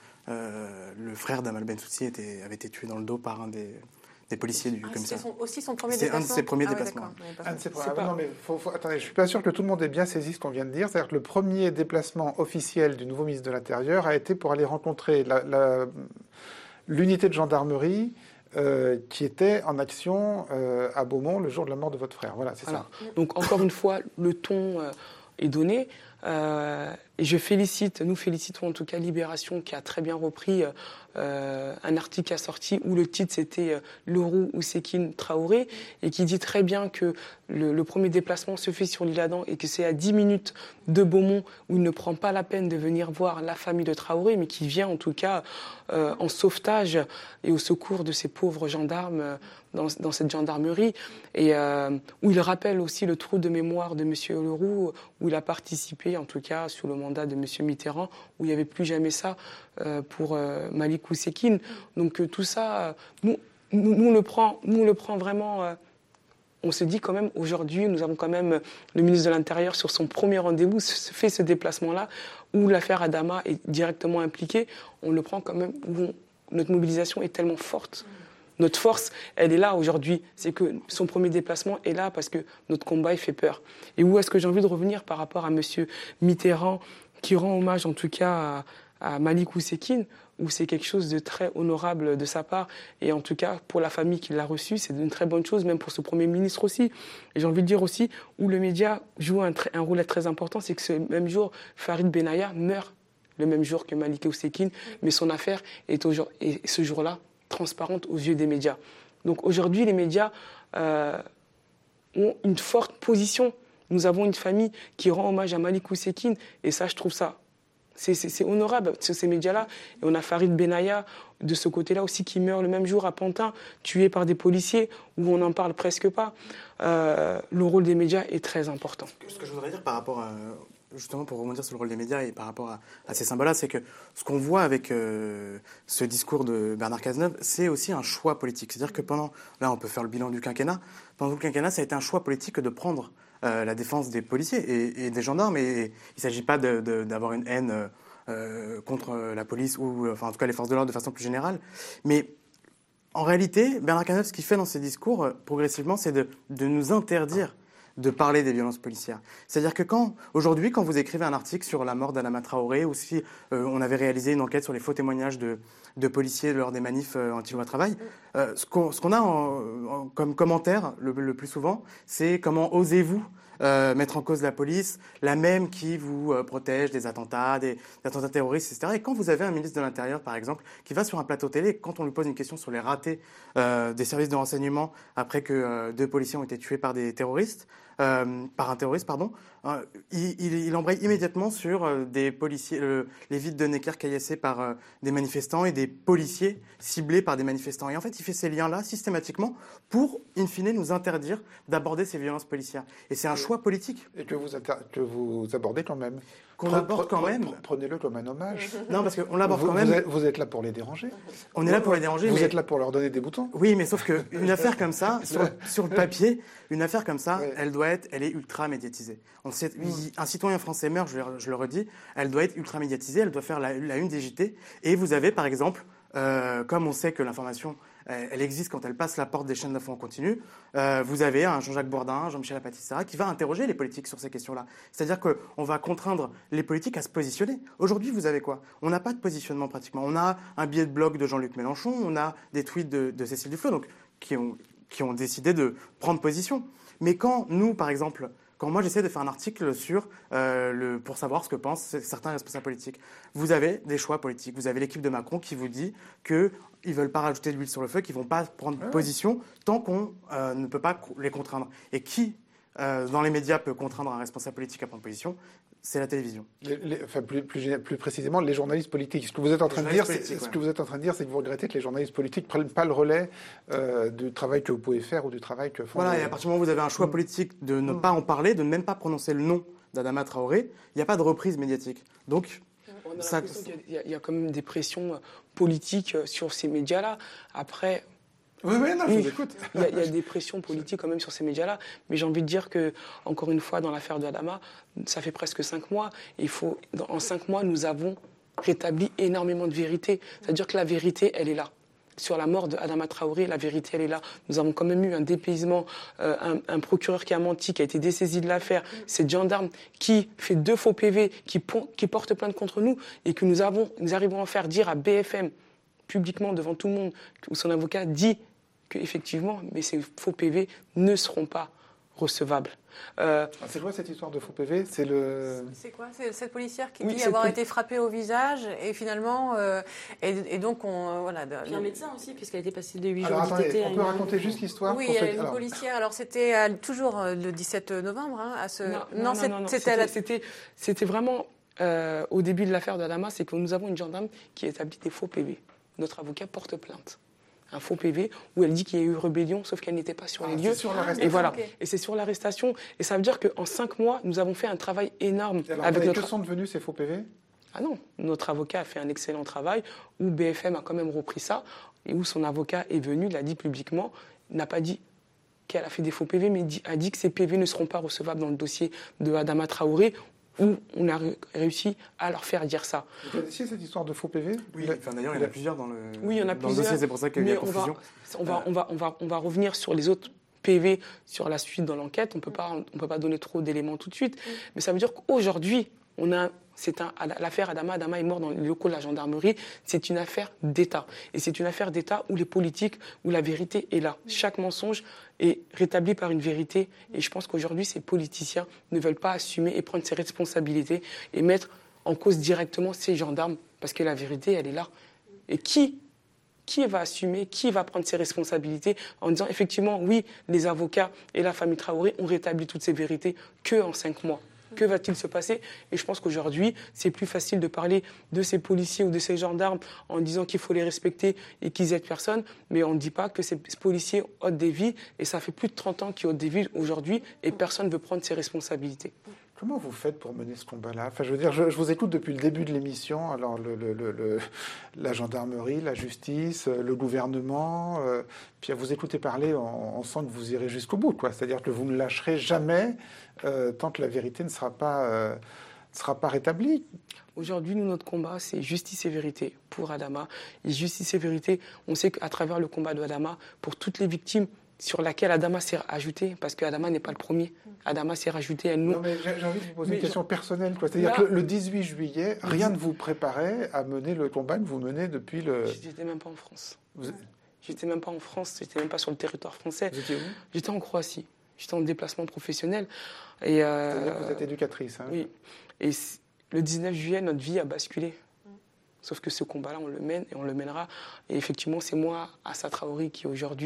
euh, le frère d'Amal Bentounsi était, avait été tué dans le dos par un des, des policiers du ah, commissariat. C'est son, aussi son premier c'est déplacement. C'est un de ses premiers ah, déplacements. Ouais, un de ses premiers. Ah, non, mais faut, faut, attendez, je suis pas sûr que tout le monde ait bien saisi ce qu'on vient de dire. C'est-à-dire que le premier déplacement officiel du nouveau ministre de l'Intérieur a été pour aller rencontrer la, la, l'unité de gendarmerie Euh, qui était en action euh, à Beaumont le jour de la mort de votre frère. Voilà, c'est voilà. ça. Donc, encore une fois, le ton euh, est donné. Euh, et je félicite, nous félicitons en tout cas Libération qui a très bien repris euh, un article qui a sorti où le titre c'était euh, Leroux Oussekine Traoré et qui dit très bien que le, le premier déplacement se fait sur l'Isle-Adam et que c'est à dix minutes de Beaumont où il ne prend pas la peine de venir voir la famille de Traoré mais qui vient en tout cas euh, en sauvetage et au secours de ces pauvres gendarmes euh, dans, dans cette gendarmerie et euh, où il rappelle aussi le trou de mémoire de M. Leroux où il a participé en tout cas sous le mandat de M. Mitterrand où il n'y avait plus jamais ça euh, pour euh, Malik Oussekine. Donc euh, tout ça, euh, nous, nous, nous, on le prend, nous on le prend vraiment... Euh, on se dit quand même, aujourd'hui, nous avons quand même le ministre de l'Intérieur sur son premier rendez-vous fait ce déplacement-là où l'affaire Adama est directement impliquée. On le prend quand même où on, notre mobilisation est tellement forte. Notre force, elle est là aujourd'hui. C'est que son premier déplacement est là parce que notre combat, il fait peur. Et où est-ce que j'ai envie de revenir par rapport à M. Mitterrand, qui rend hommage en tout cas à, à Malik Oussekine, où c'est quelque chose de très honorable de sa part. Et en tout cas, pour la famille qui l'a reçu, c'est une très bonne chose, même pour ce Premier ministre aussi. Et j'ai envie de dire aussi, où le média joue un, un rôle très important, c'est que ce même jour, Farid Benaya meurt le même jour que Malik Oussekine, mais son affaire est, est ce jour-là transparente aux yeux des médias. Donc aujourd'hui, les médias euh, ont une forte position. Nous avons une famille qui rend hommage à Malik Oussekine, et ça, je trouve ça, c'est, c'est, c'est honorable, sur ces médias-là. Et on a Farid Benaya, de ce côté-là aussi, qui meurt le même jour à Pantin, tué par des policiers, où on n'en parle presque pas. Euh, le rôle des médias est très important. Ce que je voudrais dire par rapport à... justement pour rebondir sur le rôle des médias et par rapport à, à ces symboles-là, c'est que ce qu'on voit avec euh, ce discours de Bernard Cazeneuve, c'est aussi un choix politique. C'est-à-dire que pendant, là on peut faire le bilan du quinquennat, pendant tout le quinquennat, ça a été un choix politique de prendre euh, la défense des policiers et, et des gendarmes. Et, et il ne s'agit pas de, de, d'avoir une haine euh, contre la police ou enfin, en tout cas les forces de l'ordre de façon plus générale. Mais en réalité, Bernard Cazeneuve, ce qu'il fait dans ses discours, progressivement, c'est de, de nous interdire de parler des violences policières. C'est-à-dire que quand, aujourd'hui, quand vous écrivez un article sur la mort d'Adama Traoré, ou si euh, on avait réalisé une enquête sur les faux témoignages de, de policiers lors des manifs euh, anti-loi travail, euh, ce, qu'on, ce qu'on a en, en, comme commentaire le, le plus souvent, c'est comment osez-vous euh, mettre en cause la police, la même qui vous euh, protège des attentats, des, des attentats terroristes, et cetera. Et quand vous avez un ministre de l'Intérieur, par exemple, qui va sur un plateau télé, quand on lui pose une question sur les ratés euh, des services de renseignement après que euh, deux policiers ont été tués par des terroristes, euh, par un terroriste, pardon, euh, il, il, il embraye immédiatement sur euh, des policiers, le, les villes de Necker caillassées par euh, des manifestants et des policiers ciblés par des manifestants. Et en fait, il fait ces liens-là systématiquement pour, in fine, nous interdire d'aborder ces violences policières. Et c'est un et, choix politique. Et que vous, inter- que vous abordez quand même. Qu'on aborde quand même. Prenez-le comme un hommage. Non, parce qu'on l'aborde vous, quand même. Vous êtes, vous êtes là pour les déranger. On est là pour les déranger. Vous mais... êtes là pour leur donner des boutons. Oui, mais sauf qu'une affaire comme ça, sur, sur le papier, une affaire comme ça, ouais. elle doit être, elle est ultra médiatisée. On sait, mmh. Un citoyen français meurt, je, je le redis, elle doit être ultra médiatisée, elle doit faire la, la une des J T. Et vous avez, par exemple, euh, comme on sait que l'information, elle, elle existe quand elle passe la porte des chaînes d'infos en continu, euh, vous avez un Jean-Jacques Bourdin, Jean-Michel Apatissara, qui va interroger les politiques sur ces questions-là. C'est-à-dire qu'on va contraindre les politiques à se positionner. Aujourd'hui, vous avez quoi? On n'a pas de positionnement pratiquement. On a un billet de blog de Jean-Luc Mélenchon, on a des tweets de, de Cécile Duflot, donc qui ont, qui ont décidé de prendre position. Mais quand nous, par exemple, quand moi j'essaie de faire un article sur euh, le, pour savoir ce que pensent certains responsables politiques, vous avez des choix politiques. Vous avez l'équipe de Macron qui vous dit qu'ils ne veulent pas rajouter de l'huile sur le feu, qu'ils ne vont pas prendre ouais. position tant qu'on euh, ne peut pas les contraindre. Et qui, euh, dans les médias, peut contraindre un responsable politique à prendre position? C'est la télévision. Les, les, enfin, plus, plus, plus précisément, les journalistes politiques. Ce que vous êtes en train de dire, c'est, ce ouais. que vous êtes en train de dire, c'est que vous regrettez que les journalistes politiques prennent pas le relais euh, du travail que vous pouvez faire ou du travail que font. Voilà. Les... Et à partir du moment où vous avez un choix politique de ne mmh. pas en parler, de ne même pas prononcer le nom d'Adama Traoré, il n'y a pas de reprise médiatique. Donc, on a ça, l'impression qu'il y a, il y a quand même des pressions politiques sur ces médias-là. Après. Oui, oui, non, je oui, vous écoute. Il y, a, il y a des pressions politiques quand même sur ces médias-là, mais j'ai envie de dire que, encore une fois, dans l'affaire de Adama, ça fait presque cinq mois. Il faut, dans, en cinq mois, nous avons rétabli énormément de vérité. C'est-à-dire que la vérité, elle est là. Sur la mort de Adama Traoré, la vérité, elle est là. Nous avons quand même eu un dépaysement, euh, un, un procureur qui a menti, qui a été dessaisi de l'affaire. C'est gendarme qui fait deux faux P V, qui, qui porte plainte contre nous, et que nous, avons, nous arrivons à faire dire à B F M, publiquement devant tout le monde, où son avocat dit qu'effectivement, mais ces faux P V ne seront pas recevables. Euh, ah, c'est quoi cette histoire de faux P V? C'est le. C'est quoi? C'est cette policière qui oui, dit avoir poli... été frappée au visage et finalement euh, et, et donc on euh, voilà. Puis un médecin aussi puisqu'elle a été passée de huit alors, jours attendez, d'I T T. On peut raconter juste l'histoire? Oui, il y a une alors... policière. Alors c'était euh, toujours euh, le dix-sept novembre hein, à ce. Non, non, non, non, non, non. C'était, la... c'était, c'était vraiment euh, au début de l'affaire d'Adama, c'est que nous avons une gendarme qui établit des faux P V. Notre avocat porte plainte. Un faux P V où elle dit qu'il y a eu rébellion, sauf qu'elle n'était pas sur ah, les lieux. Sur et voilà. Okay. Et c'est sur l'arrestation. Et ça veut dire qu'en cinq mois, nous avons fait un travail énorme. Alors, avec notre... notre... Que sont devenus ces faux P V? Ah non, notre avocat a fait un excellent travail, où B F M a quand même repris ça, et où son avocat est venu, l'a dit publiquement, n'a pas dit qu'elle a fait des faux P V, mais a dit que ces P V ne seront pas recevables dans le dossier de Adama Traoré, où on a réussi à leur faire dire ça. Vous connaissiez cette histoire de faux P V? Oui, enfin, d'ailleurs, il y en a plusieurs dans le, oui, il y en a dans plusieurs, le dossier, c'est pour ça qu'il y a eu la confusion. On va, on, va, on, va, on va revenir sur les autres P V, sur la suite dans l'enquête. On ne peut pas donner trop d'éléments tout de suite. Mm. Mais ça veut dire qu'aujourd'hui, on a... C'est un, l'affaire Adama. Adama est mort dans les locaux de la gendarmerie. C'est une affaire d'État. Et c'est une affaire d'État où les politiques, où la vérité est là. Chaque mensonge est rétabli par une vérité. Et je pense qu'aujourd'hui, ces politiciens ne veulent pas assumer et prendre ses responsabilités et mettre en cause directement ces gendarmes. Parce que la vérité, elle est là. Et qui Qui va assumer, qui va prendre ses responsabilités en disant effectivement, oui, les avocats et la famille Traoré ont rétabli toutes ces vérités qu'en cinq mois. Que va-t-il se passer? Et je pense qu'aujourd'hui, c'est plus facile de parler de ces policiers ou de ces gendarmes en disant qu'il faut les respecter et qu'ils aident personne, mais on ne dit pas que ces policiers ôtent des vies, et ça fait plus de trente ans qu'ils ôtent des vies aujourd'hui, et personne ne veut prendre ses responsabilités. Comment vous faites pour mener ce combat-là? Enfin, je veux dire, je, je vous écoute depuis le début de l'émission. Alors, le, le, le, le, la gendarmerie, la justice, le gouvernement. Euh, puis à vous écouter parler, on, on sent que vous irez jusqu'au bout, quoi. C'est-à-dire que vous ne lâcherez jamais euh, tant que la vérité ne sera pas, euh, ne sera pas rétablie. Aujourd'hui, nous, notre combat, c'est justice et vérité pour Adama. Et justice et vérité, on sait qu'à travers le combat de Adama, pour toutes les victimes sur laquelle Adama s'est ajouté, parce qu'Adama n'est pas le premier. Adama s'est rajouté à nous. Non, mais j'ai envie de vous poser mais une question personnelle, quoi. C'est-à-dire là, que le dix-huit juillet, rien ne vous préparait à mener le combat que vous menez depuis le... J'étais même pas en France. Vous... J'étais même pas en France, j'étais même pas sur le territoire français. Vous étiez où? J'étais en Croatie. J'étais en déplacement professionnel. Et euh... C'est-à-dire que vous êtes éducatrice, hein? Oui. Et le dix-neuf juillet, notre vie a basculé. Sauf que ce combat-là, on le mène et on le mènera. Et effectivement, c'est moi, Assa Traoré, qui aujourd'hui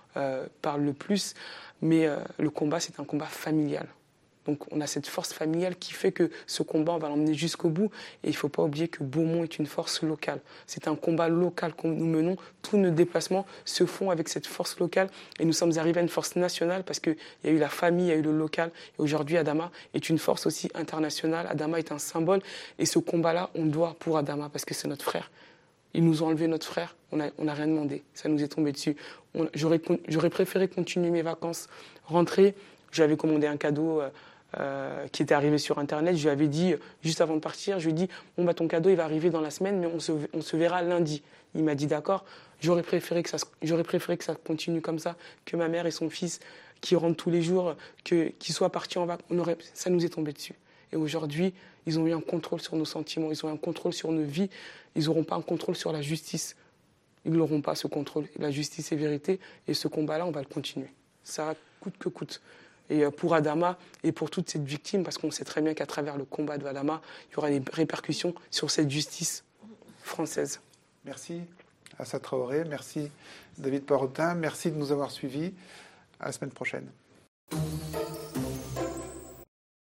euh, parle le plus. Mais euh, le combat, c'est un combat familial. Donc on a cette force familiale qui fait que ce combat, on va l'emmener jusqu'au bout. Et il ne faut pas oublier que Beaumont est une force locale. C'est un combat local que nous menons. Tous nos déplacements se font avec cette force locale. Et nous sommes arrivés à une force nationale parce qu'il y a eu la famille, il y a eu le local. Et aujourd'hui, Adama est une force aussi internationale. Adama est un symbole. Et ce combat-là, on le doit pour Adama parce que c'est notre frère. Ils nous ont enlevé notre frère. On n'a on a rien demandé. Ça nous est tombé dessus. J'aurais j'aurais préféré continuer mes vacances, rentrer. J'avais commandé un cadeau... Euh, Euh, qui était arrivé sur Internet. Je lui avais dit, juste avant de partir, je lui ai dit, bon, bah, ton cadeau, il va arriver dans la semaine, mais on se, on se verra lundi. Il m'a dit, d'accord. J'aurais préféré que ça, j'aurais préféré que ça continue comme ça, que ma mère et son fils, qui rentrent tous les jours, que, qu'ils soient partis en vacances. On aurait, ça nous est tombé dessus. Et aujourd'hui, ils ont eu un contrôle sur nos sentiments, ils ont eu un contrôle sur nos vies. Ils n'auront pas un contrôle sur la justice. Ils n'auront pas ce contrôle. La justice et vérité. Et ce combat-là, on va le continuer. Ça coûte que coûte. Et pour Adama et pour toutes ces victimes, parce qu'on sait très bien qu'à travers le combat de Adama, il y aura des répercussions sur cette justice française. Merci Assa Traoré, merci David Perrotin, merci de nous avoir suivis. À la semaine prochaine.